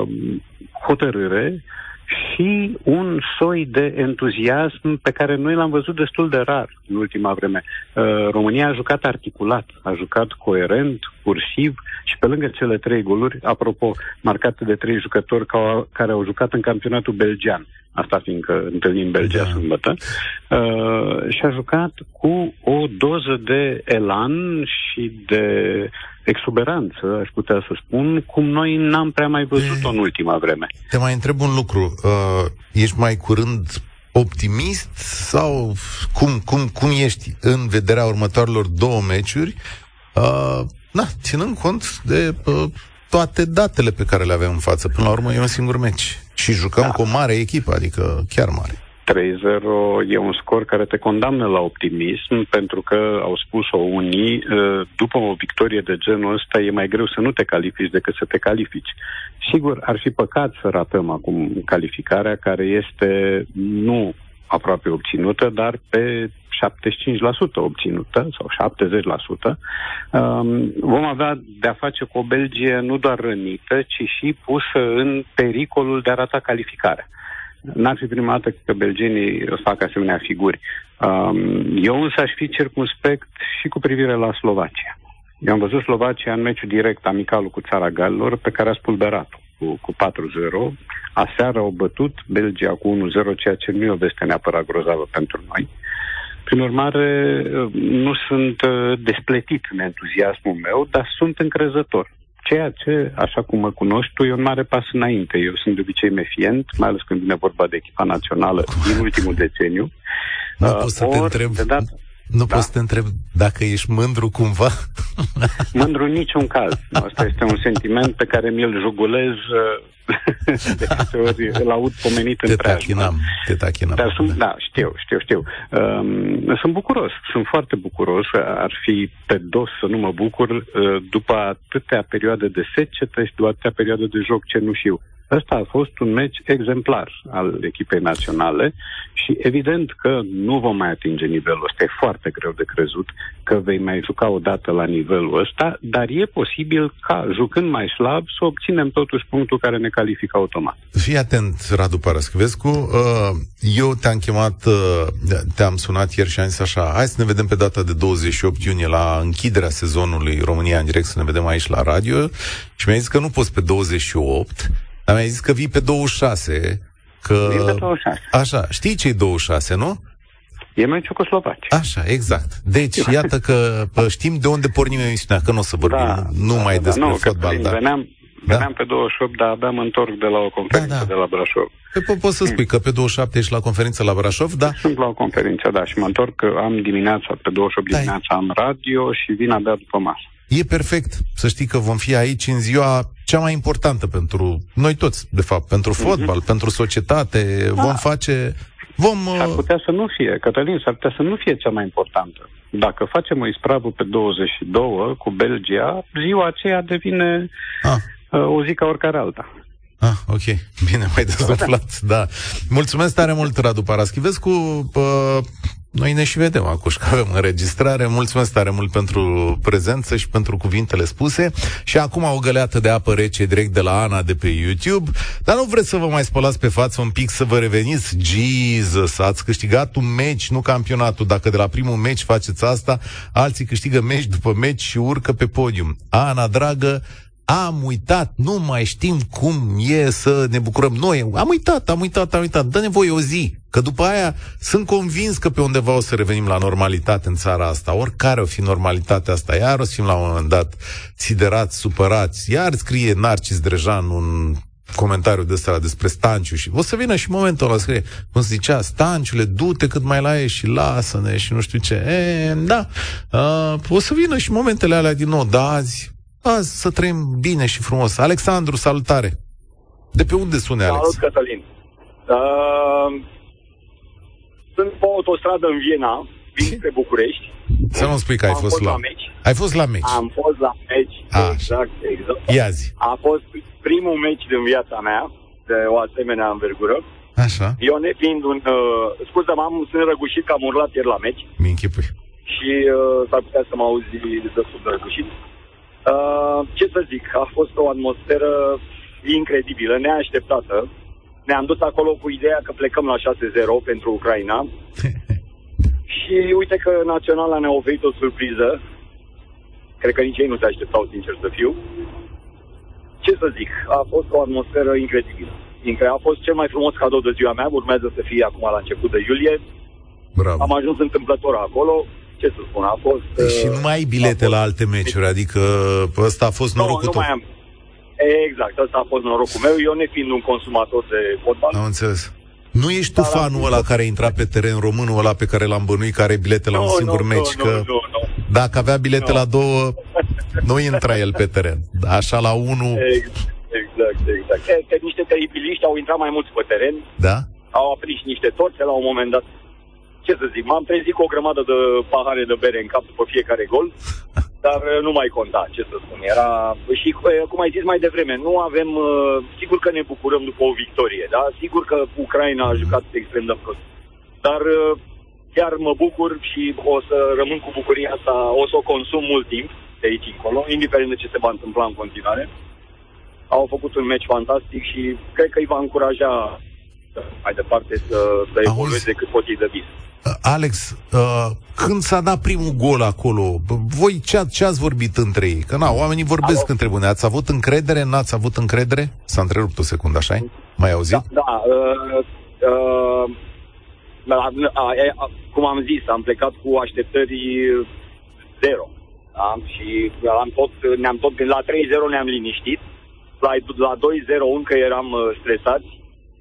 Speaker 10: hotărâre și un soi de entuziasm pe care noi l-am văzut destul de rar în ultima vreme. Uh, România a jucat articulat, a jucat coerent, cursiv și pe lângă cele trei goluri, apropo, marcate de trei jucători ca, care au jucat în campionatul belgian, asta fiindcă întâlnim Belgia da. sâmbătă, uh, și a jucat cu o doză de elan și de exuberanță, aș putea să spun, cum noi n-am prea mai văzut-o în ultima vreme.
Speaker 2: Te mai întreb un lucru. Uh, ești mai curând optimist sau cum, cum, cum ești în vederea următoarelor două meciuri? Uh, na, ținând cont de uh, toate datele pe care le avem în față. Până la urmă e un singur meci. Și jucăm da. cu o mare echipă, adică chiar mare.
Speaker 10: trei zero e un scor care te condamnă la optimism, pentru că, au spus-o unii, după o victorie de genul ăsta e mai greu să nu te califici decât să te califici. Sigur, ar fi păcat să ratăm acum calificarea, care este nu aproape obținută, dar pe șaptezeci și cinci la sută obținută, sau șaptezeci la sută. Um, vom avea de-a face cu o Belgie nu doar rănită, ci și pusă în pericolul de a rata calificarea. N-ar fi prima dată că belgenii fac asemenea figuri. Um, eu însă aș fi circumspect și cu privire la Slovacia. Eu am văzut Slovacia în meciul direct amicalul cu țara Galilor, pe care a spulberat-o cu, cu patru zero. Aseară au bătut Belgia cu unu zero, ceea ce nu e o veste neapărat grozavă pentru noi. Prin urmare, nu sunt despletit în entuziasmul meu, dar sunt încrezător. Ceea ce, așa cum mă cunoști tu, e un mare pas înainte. Eu sunt de obicei mefient, mai ales când vine vorba de echipa națională din ultimul deceniu.
Speaker 2: Nu uh, poți să te întreb... Nu da. poți să te întreb dacă ești mândru cumva?
Speaker 10: Mândru în niciun caz. Asta este un sentiment pe care mi-l jugulez de câte ori îl aud pomenit în preajmă.
Speaker 2: Te tachinam.
Speaker 10: Dar sunt, da, știu, știu, știu. Um, sunt bucuros, sunt foarte bucuros. Ar fi pe dos să nu mă bucur uh, după atâtea perioade de secetă și după atâtea perioade de joc cenușiu. Ăsta a fost un meci exemplar al echipei naționale și evident că nu vom mai atinge nivelul ăsta. E foarte greu de crezut că vei mai juca o dată la nivelul ăsta, dar e posibil ca, jucând mai slab, să obținem totuși punctul care ne califică automat.
Speaker 2: Fii atent, Radu Paraschivescu. Eu te-am chemat, te-am sunat ieri și am zis așa, hai să ne vedem pe data de douăzeci și opt iunie la închiderea sezonului România în direct, să ne vedem aici la radio, și mi-ai zis că nu poți pe douăzeci și opt, dar mi-ai zis că vii pe douăzeci și șase, că...
Speaker 10: Vii pe douăzeci și șase.
Speaker 2: Așa, știi ce e douăzeci și șase, nu?
Speaker 10: E meciul cu Slovacia.
Speaker 2: Așa, exact. Deci, iată că știm de unde pornim emisiunea, că nu o să vorbim da, numai da, despre da, nu, fotbal. Da.
Speaker 10: Veneam, veneam da? pe douăzeci și opt, dar abia mă întorc de la o conferință da, da. de la Brașov.
Speaker 2: Pe poți să spui că pe douăzeci și șapte ești la conferință la Brașov, da?
Speaker 10: Sunt la o conferință, da, și mă întorc, că am dimineața, pe douăzeci și opt da. dimineața am radio și vin abia după masă.
Speaker 2: E perfect. Să știi că vom fi aici în ziua cea mai importantă pentru noi toți, de fapt, pentru fotbal, mm-hmm. pentru societate. Da. Vom face... Vom,
Speaker 10: s-ar putea să nu fie, Cătălin, s-ar putea să nu fie cea mai importantă. Dacă facem o ispravă pe douăzeci și doi cu Belgia, ziua aceea devine ah. uh, o zi ca oricare alta.
Speaker 2: Ah, ok. Bine, mai dezvoltat, da. Mulțumesc tare mult, Radu Paraschivescu. Uh, noi ne și vedem acum, că avem înregistrare. Mulțumesc tare mult pentru prezență și pentru cuvintele spuse. Și acum o găleată de apă rece direct de la Ana de pe YouTube. Dar nu vreți să vă mai spălați pe față un pic, să vă reveniți? Jesus, ați câștigat un meci, nu campionatul. Dacă de la primul meci faceți asta, alții câștigă meci după meci și urcă pe podium. Ana, dragă, am uitat, nu mai știm cum e să ne bucurăm noi. Am uitat, am uitat, am uitat. Dă nevoie o zi, că după aia sunt convins că pe undeva o să revenim la normalitate în țara asta. Oricare o fi normalitatea asta, iar o să fim la un moment dat siderați, supărați. Iar scrie Narcis Drejan un comentariu de ăsta despre Stanciu și o să vină și momentul ăla, scrie, cum se zicea, Stanciule, du-te cât mai la ei și lasă-ne și nu știu ce. E, da, uh, o să vină și momentele alea din nou, da, azi Azi să trăim bine și frumos. Alexandru, salutare! De pe unde sune, Alex?
Speaker 11: Salut, Cătălin! Uh, sunt pe autostradă în Viena, vin spre București.
Speaker 2: Să nu spui că ai fost, fost la... la
Speaker 11: meci.
Speaker 2: Ai fost la meci?
Speaker 11: Am fost la meci,
Speaker 2: A,
Speaker 11: exact, exact.
Speaker 2: Ia zi.
Speaker 11: A fost primul meci din viața mea, de o asemenea învergură.
Speaker 2: Așa.
Speaker 11: Eu nefiind un... Uh, scuză-mă, am, sunt răgușit că am urlat ieri la meci.
Speaker 2: Mi-închipui.
Speaker 11: Și uh, s-ar putea să mă auzi destul de răgușit. Uh, ce să zic, a fost o atmosferă incredibilă, neașteptată. Ne-am dus acolo cu ideea că plecăm la șase zero pentru Ucraina. Și uite că Naționala ne-a oferit o surpriză. Cred că nici ei nu se așteptau, sincer să fiu. Ce să zic, a fost o atmosferă incredibilă. A fost cel mai frumos cadou de ziua mea, urmează să fie acum la început de iulie.
Speaker 2: Bravo.
Speaker 11: Am ajuns întâmplător acolo. Ce să spun, a fost...
Speaker 2: Și nu mai ai bilete la alte meciuri, adică ăsta a fost norocul tău.
Speaker 11: Nu, nu mai am. Exact, ăsta a fost norocul meu, eu nefiind un consumator de fotbal.
Speaker 2: Am înțeles. Nu ești tu fanul ăla care a intrat pe teren, românul ăla pe care l-am bănuit, care are bilete la un singur meci, că dacă avea bilete la două, nu intra el pe teren. Așa la unul...
Speaker 11: Exact, exact. Că niște teribiliști au intrat mai mulți pe teren,
Speaker 2: da?
Speaker 11: Au aprins niște torțe la un moment dat. Ce să zic, m-am trezit cu o grămadă de pahare de bere în cap după fiecare gol, dar nu mai conta, ce să spun. Era... Și cum ai zis mai devreme, nu avem... Sigur că ne bucurăm după o victorie, da? Sigur că Ucraina a jucat extrem de prost. Dar chiar mă bucur și o să rămân cu bucuria asta, o să o consum mult timp de aici încolo, indiferent de ce se va întâmpla în continuare. Au făcut un meci fantastic și cred că îi va încuraja mai departe să, să evolueze cât pot ei de vis.
Speaker 2: Alex, uh, când s-a dat primul gol acolo, voi ce, ce ați vorbit între ei? Că na, oamenii vorbesc Alo? între bune. Ați avut încredere? N-ați avut încredere? S-a întrerupt o secundă, așa-i? Mai auzit?
Speaker 11: Da, da, uh, uh, da uh, cum am zis, am plecat cu așteptări zero. Da? Și am tot, ne-am tot, la trei zero ne-am liniștit, la, la doi zero încă eram uh, stresați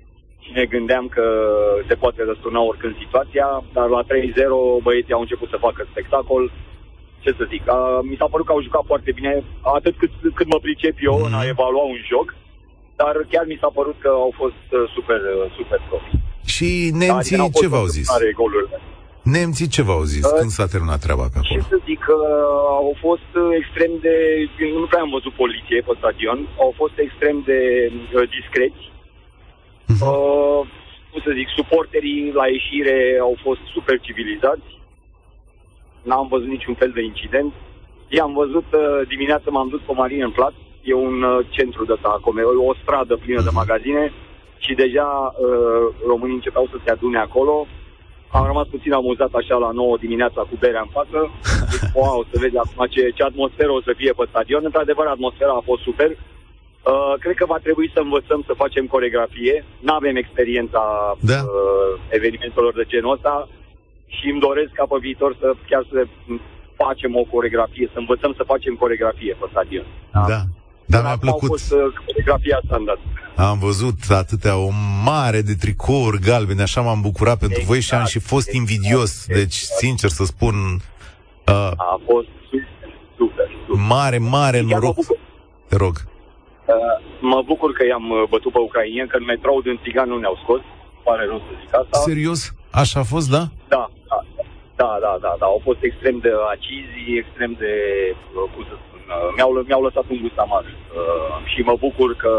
Speaker 11: și ne gândeam că se poate răsturna oricând situația, dar la trei zero băieții au început să facă spectacol. Ce să zic, a, mi s-a părut că au jucat foarte bine, atât cât, cât mă pricep eu în a evalua un joc, dar chiar mi s-a părut că au fost super, super profi.
Speaker 2: Și nemții da, ce v-au zis? Nemții ce v-au zis uh, când s-a terminat treaba pe acolo?
Speaker 11: Ce să zic, uh, au fost extrem de... Nu prea am văzut poliție pe stadion, au fost extrem de uh, discreți. Uh-huh. Uh, cum să zic, suporterii la ieșire au fost super civilizați. N-am văzut niciun fel de incident. I-am văzut uh, dimineața, m-am dus pe Marienplatz, e un uh, centru de ăsta, o stradă plină uh-huh. de magazine și deja uh, românii începeau să se adune acolo. Am rămas puțin amuzat așa la nouă dimineața cu berea în față. Zic, wow, să vezi acum ce, ce atmosferă o să fie pe stadion. Într-adevăr, atmosfera a fost super. Uh, cred că va trebui să învățăm să facem coreografie. N-avem experiența
Speaker 2: da.
Speaker 11: uh, evenimentelor de genul ăsta și îmi doresc ca pe viitor să chiar să facem o coreografie, să învățăm să facem coreografie pe stadion.
Speaker 2: Da. da. Dar mi-a plăcut.
Speaker 11: A fost uh, coreografia standard.
Speaker 2: Am văzut atâtea, o mare de tricouri galbene, așa m-am bucurat pentru exact, voi și am și fost exact, invidios. Exact. Deci, sincer să spun, uh,
Speaker 11: a fost super, super, super.
Speaker 2: Mare, mare noroc. Te rog.
Speaker 11: Uh, mă bucur că i-am bătut pe ucrainieni, că în metrou din Țigan nu ne-au scos. Pare rău să zic asta.
Speaker 2: Serios? Așa a fost, da?
Speaker 11: Da, da, da, da, da, da. Au fost extrem de acizi, extrem de, cum să spun, mi-au, mi-au lăsat un gust amar. Uh, și mă bucur că...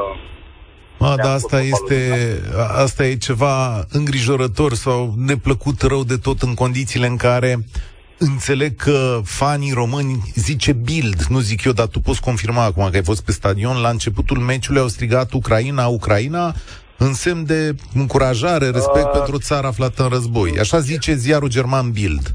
Speaker 2: A, da, asta este, asta e ceva îngrijorător sau neplăcut rău de tot în condițiile în care înțeleg că fanii români, zice Bild, nu zic eu, dar tu poți confirma acum că ai fost pe stadion, la începutul meciului au strigat Ucraina, Ucraina, în semn de încurajare, respect uh, pentru țara aflată în război. Așa zice ziarul german Bild.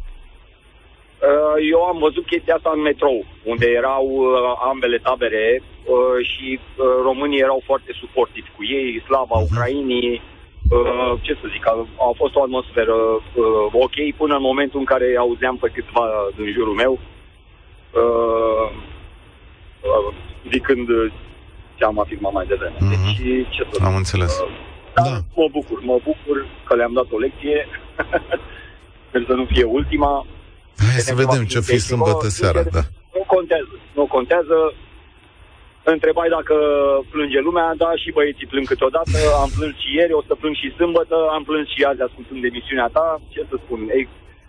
Speaker 11: Eu am văzut chestia asta în metrou, unde erau uh, ambele tabere uh, și uh, românii erau foarte suportivi cu ei, slava uh-huh. Ucrainii, uh, ce să zic, a, a fost o atmosferă uh, ok până în momentul în care auzeam pe câțiva din jurul meu uh, uh, zicând ce am afirmat mai devreme. Uh-huh. Deci, ce să zic,
Speaker 2: am înțeles. Uh,
Speaker 11: dar
Speaker 2: da.
Speaker 11: mă bucur, mă bucur că le-am dat o lecție, sper să nu fie ultima.
Speaker 2: Hai să vedem ce-o fi sâmbătă seara, da.
Speaker 11: Nu contează, nu contează. Întrebai dacă plânge lumea, da, și băieții plâng câteodată. Am plâns și ieri, o să plâng și sâmbătă, am plâns și azi ascultând emisiunea ta. Ce să spun, e,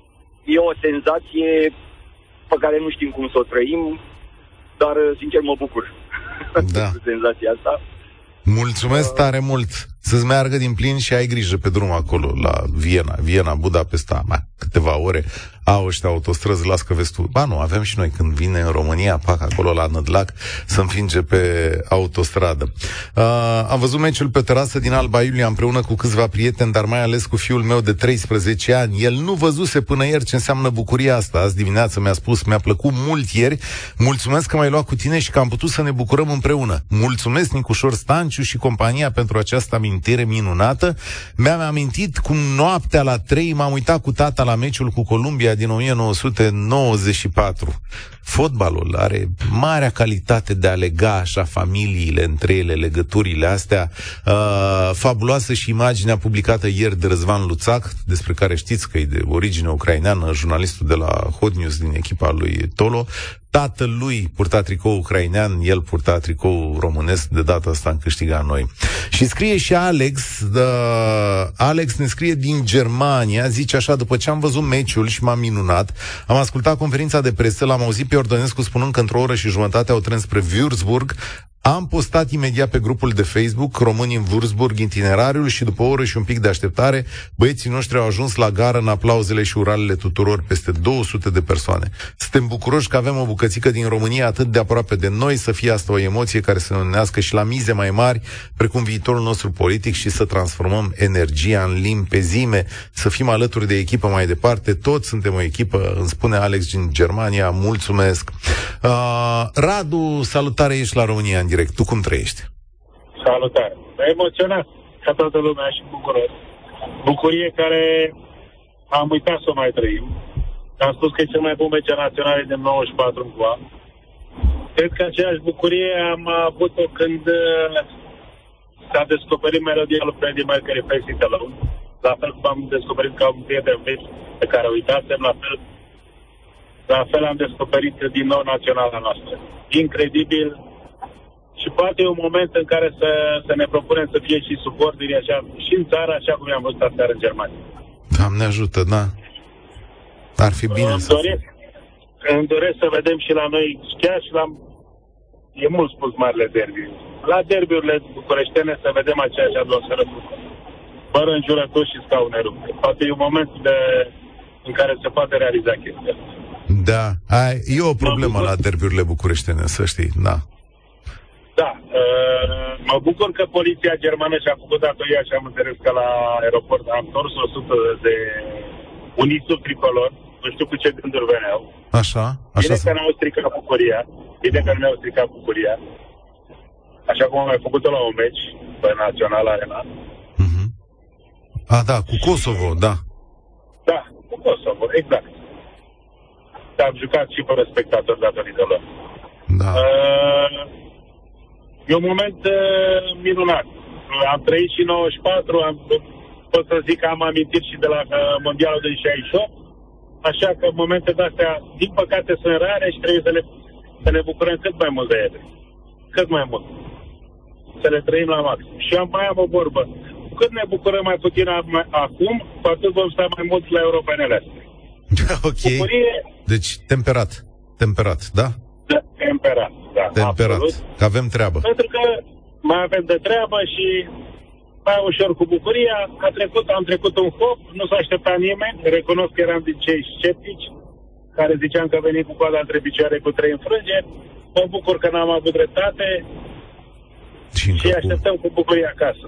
Speaker 11: e o senzație pe care nu știm cum să o trăim, dar, sincer, mă bucur
Speaker 2: da.
Speaker 11: cu senzația asta.
Speaker 2: Mulțumesc uh, tare mult. Să-ți meargă din plin și ai grijă pe drum acolo, la Viena, Viena, Budapesta, mai câteva ore. Au ăștia autostrăzi, las că vezi tu. Ba nu, avem și noi când vine în România, pac, acolo la Nădlac, să înfinge pe autostradă. Uh, am văzut meciul pe terasă din Alba Iulia împreună cu câțiva prieteni, dar mai ales cu fiul meu de treisprezece ani. El nu văzuse până ieri ce înseamnă bucuria asta. Azi dimineață mi-a spus, mi-a plăcut mult ieri. Mulțumesc că m-ai luat cu tine și că am putut să ne bucurăm împreună. Mulțumesc Nicușor Stanciu și compania pentru această amintire minunată. Mi-am amintit cum noaptea la trei m-am uitat cu tata la meciul cu Columbia din o mie nouă sute nouăzeci și patru. Fotbalul are marea calitate de a lega așa familiile între ele, legăturile astea. Uh, fabuloasă și imaginea publicată ieri de Răzvan Luțac, despre care știți că e de origine ucraineană, jurnalistul de la Hot News din echipa lui Tolo. Tatălui purta tricou ucrainean, el purta tricou românesc, de data asta am câștigat noi. Și scrie și Alex, de... Alex ne scrie din Germania, zice așa: după ce am văzut meciul și m-am minunat, am ascultat conferința de presă, l-am auzit pe Ordănescu spunând că într-o oră și jumătate au tren spre Würzburg. Am postat imediat pe grupul de Facebook Români în Würzburg itinerariul și după o oră și un pic de așteptare, băieții noștri au ajuns la gară în aplauzele și uralele tuturor, peste două sute de persoane. Suntem bucuroși că avem o bucățică din România atât de aproape de noi, să fie asta o emoție care să ne unească și la mize mai mari, precum viitorul nostru politic, și să transformăm energia în limpezime, să fim alături de echipă mai departe. Toți suntem o echipă, îmi spune Alex din Germania. Mulțumesc. Uh, Radu, salutare, ești la România în direct. Tu cum trăiești?
Speaker 12: Salutare. Emoționat ca toată lumea și bucuros. Bucurie care am uitat să o mai trăim. Am spus că e cel mai bun meci național din nouăzeci și patru încoa. Cred că aceeași bucurie am avut-o când s-a descoperit melodia lui Freddie Mercury, Face It Alone, la fel cum am descoperit ca un prieten vechi pe care uitasem, la fel, la fel am descoperit din nou naționala noastră. Incredibil. Și poate e un moment în care să, să ne propunem să fie și suporteri așa, și în țară, așa cum i-am văzut aseară în Germania.
Speaker 2: Doamne ajută, da. Ar fi bine
Speaker 12: îmi
Speaker 2: să...
Speaker 12: doresc, îmi doresc să vedem și la noi, chiar și la... E mult spus marile derby. La derbiurile bucureștene să vedem aceeași atmosferă, fără înjurături și scaune rupte. Poate e un moment de, în care se poate realiza chestia.
Speaker 2: Da, ai, e o problemă la derbiurile bucureștene, să știi, da.
Speaker 12: Da, uh, mă bucur că poliția germană și-a făcut datoria și am înțeles că la aeroport a întors o sută de unii sub tricolor, nu știu cu ce gânduri veneau.
Speaker 2: Așa, așa.
Speaker 12: Bine că n-au stricat bucuria, bine că nu ne-au stricat bucuria, așa cum am mai făcut-o la un meci pe Național Arena.
Speaker 2: Uh-huh. A, da, cu Kosovo, da.
Speaker 12: Da, cu Kosovo, exact. Am jucat și fără spectatori datorită lor.
Speaker 2: Da.
Speaker 12: Uh, E un moment uh, minunat. Am trăit și nouăzeci și patru, am, pot să zic că am amintit și de la uh, Mondialul din șaizeci și opt, așa că momente de-astea, din păcate, sunt rare și trebuie să, le, să ne bucurăm cât mai mult de ele. Cât mai mult. Să le trăim la maxim. Și am mai am o vorbă. Cât ne bucurăm mai puțin am, acum, cu atât vom sta mai mult la europenele astea.
Speaker 2: Ok.
Speaker 12: Bucurie...
Speaker 2: Deci, temperat. Temperat, da?
Speaker 12: Temperat, da,
Speaker 2: temperat.
Speaker 12: Absolut.
Speaker 2: Că avem treabă.
Speaker 12: Pentru că mai avem de treabă și mai ușor cu bucuria. A trecut, am trecut un hop, nu s-a așteptat nimeni. Recunosc că eram din cei sceptici, care ziceam că venim cu coada între picioare cu trei înfrângeri. Mă bucur că n-am avut dreptate și, și așteptăm cu bucurie acasă.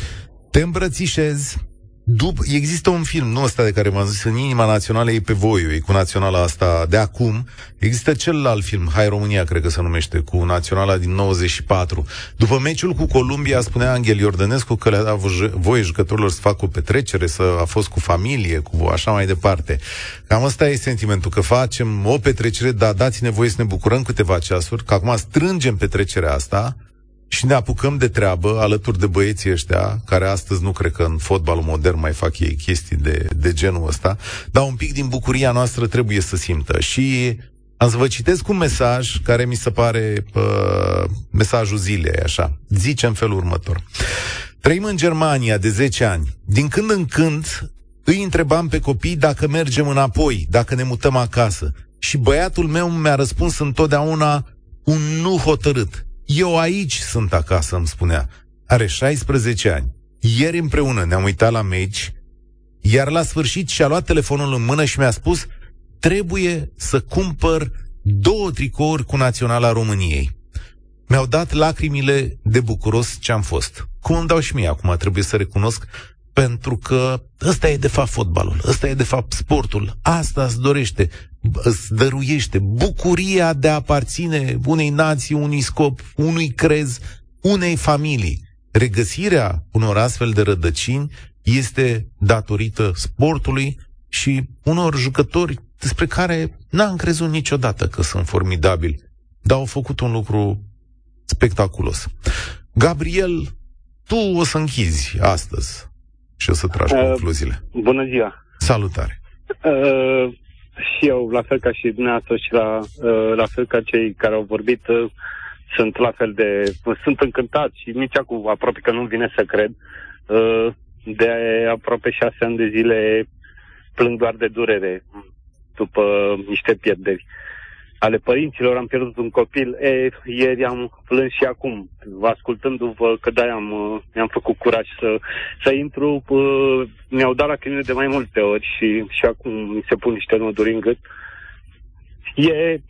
Speaker 2: Te îmbrățișez. După, există un film, nu ăsta de care m-am zis, În inima națională e pe voiu, e cu naționala asta de acum. Există celălalt film, Hai România, cred că se numește, cu naționala din nouăzeci și patru. După meciul cu Columbia, spunea Anghel Iordănescu că le-a avut voie jucătorilor să facă o petrecere, să a fost cu familie, cu așa mai departe. Cam ăsta e sentimentul, că facem o petrecere, dar dați-ne voie să ne bucurăm câteva ceasuri, că acum strângem petrecerea asta și ne apucăm de treabă alături de băieții ăștia, care astăzi nu cred că în fotbalul modern mai fac ei chestii de, de genul ăsta, dar un pic din bucuria noastră trebuie să simtă. Și am să vă citesc un mesaj care mi se pare uh, mesajul zilei, așa. Zice în felul următor. Trăim în Germania de zece ani. Din când în când îi întrebam pe copii dacă mergem înapoi, dacă ne mutăm acasă. Și băiatul meu mi-a răspuns întotdeauna un nu hotărât. Eu aici sunt acasă, îmi spunea. Are șaisprezece ani. Ieri împreună ne-am uitat la meci, iar la sfârșit și-a luat telefonul în mână și mi-a spus: trebuie să cumpăr două tricouri cu naționala României. Mi-au dat lacrimile de bucuros ce am fost. Cum îmi dau și mie acum, trebuie să recunosc, pentru că ăsta e de fapt fotbalul, ăsta e de fapt sportul, asta îți dorește, îți dăruiește bucuria de a aparține unei nații, unui scop, unui crez, unei familii. Regăsirea unor astfel de rădăcini este datorită sportului și unor jucători despre care n-am crezut niciodată că sunt formidabili, dar au făcut un lucru spectaculos. Gabriel, tu o să închizi astăzi și o să tragi uh, concluziile.
Speaker 13: Bună ziua!
Speaker 2: Salutare!
Speaker 13: Uh, și eu, la fel ca și dumneavoastră și la, uh, la fel ca cei care au vorbit, uh, sunt la fel de... Sunt încântat și nici acum aproape că nu vine să cred. Uh, de aproape șase ani de zile plâng doar de durere după niște pierderi ale părinților. Am pierdut un copil, e, ieri am plâns și acum, ascultându-vă, că de-aia am, mi-am făcut curaj să, să intru. Mi-au dat lacrimile de mai multe ori și, și acum mi se pun niște noduri în gât. E,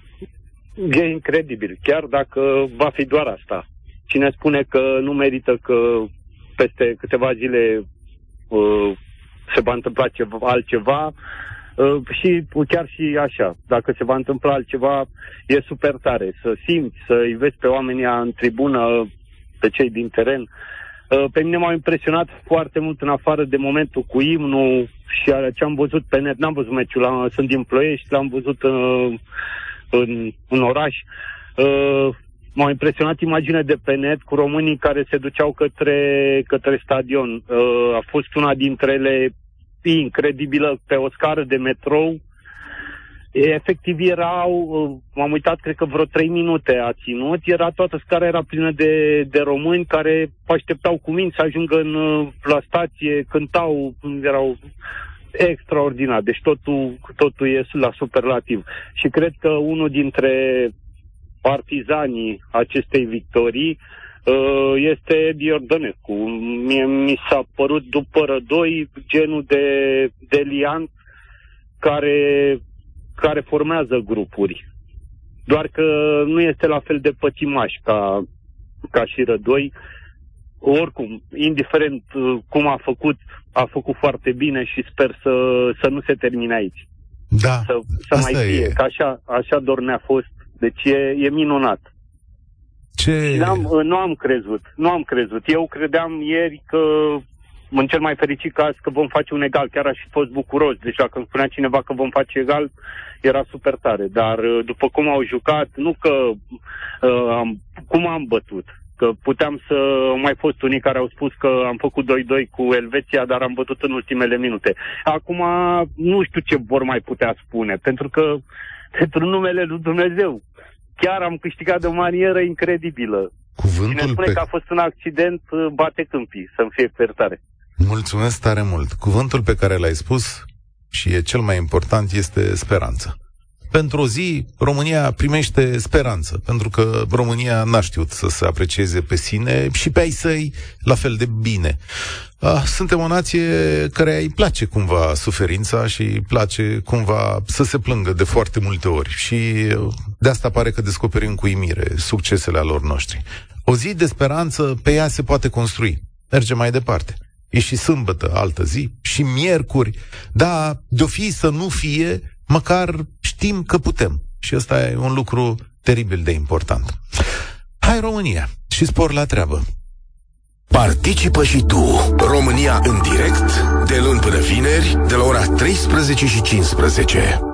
Speaker 13: e incredibil, chiar dacă va fi doar asta. Cine spune că nu merită, că peste câteva zile uh, se va întâmpla ceva, altceva, Uh, și chiar și așa, dacă se va întâmpla altceva, e super tare să simți, să-i vezi pe oamenii în tribună, pe cei din teren. Uh, pe mine m-au impresionat foarte mult, în afară de momentul cu imnul și ce am văzut pe net. N-am văzut meciul, la, sunt din Ploiești, l-am văzut uh, în, în oraș. Uh, m-au impresionat imagine de pe net cu românii care se duceau către, către stadion. Uh, a fost una dintre ele incredibilă, pe o scară de metrou. Efectiv erau, m-am uitat, cred că vreo trei minute a ținut, era toată scara era plină de, de români care așteptau cu minți să ajungă în, la stație, cântau, erau extraordinar. Deci totul, totul e la superlativ. Și cred că unul dintre partizanii acestei victorii este Edi Iordănescu. Mie mi s-a părut după Rădoi genul de, de liant care, care formează grupuri. Doar că nu este la fel de pătimaș ca, ca și Rădoi. Oricum, indiferent cum a făcut, a făcut foarte bine și sper să, să nu se termine aici.
Speaker 2: Da,
Speaker 13: să, să mai fie,
Speaker 2: e.
Speaker 13: că așa, așa doar ne-a fost. Deci e, e minunat.
Speaker 2: Ce...
Speaker 13: N-am, nu am crezut, nu am crezut. Eu credeam ieri că, în cel mai fericit caz, că vom face un egal. Chiar aș fi fost bucuros. Deci dacă îmi spunea cineva că vom face egal, era super tare. Dar după cum au jucat, nu că uh, am, cum am bătut. Că puteam să... Au mai fost unii care au spus că am făcut doi doi cu Elveția, dar am bătut în ultimele minute. Acum nu știu ce vor mai putea spune, pentru că pentru numele lui Dumnezeu chiar am câștigat de o manieră incredibilă.
Speaker 2: Cuvântul
Speaker 13: Cine spune
Speaker 2: pe...
Speaker 13: că a fost un accident, bate câmpii, să-mi fie iertare.
Speaker 2: Mulțumesc tare mult. Cuvântul pe care l-ai spus, și e cel mai important, este speranță. Pentru o zi, România primește speranță, pentru că România n-a știut să se aprecieze pe sine și pe ai săi la fel de bine. Suntem o nație care îi place cumva suferința și îi place cumva să se plângă de foarte multe ori și de asta pare că descoperim cu uimire succesele alor noștri. O zi de speranță, pe ea se poate construi. Merge mai departe. E și sâmbătă, altă zi, și miercuri, dar de-o fi să nu fie, măcar știm că putem. Și ăsta e un lucru teribil de important. Hai România și spor la treabă!
Speaker 1: Participă și tu, România în direct, de luni până vineri, de la ora treisprezece și cincisprezece.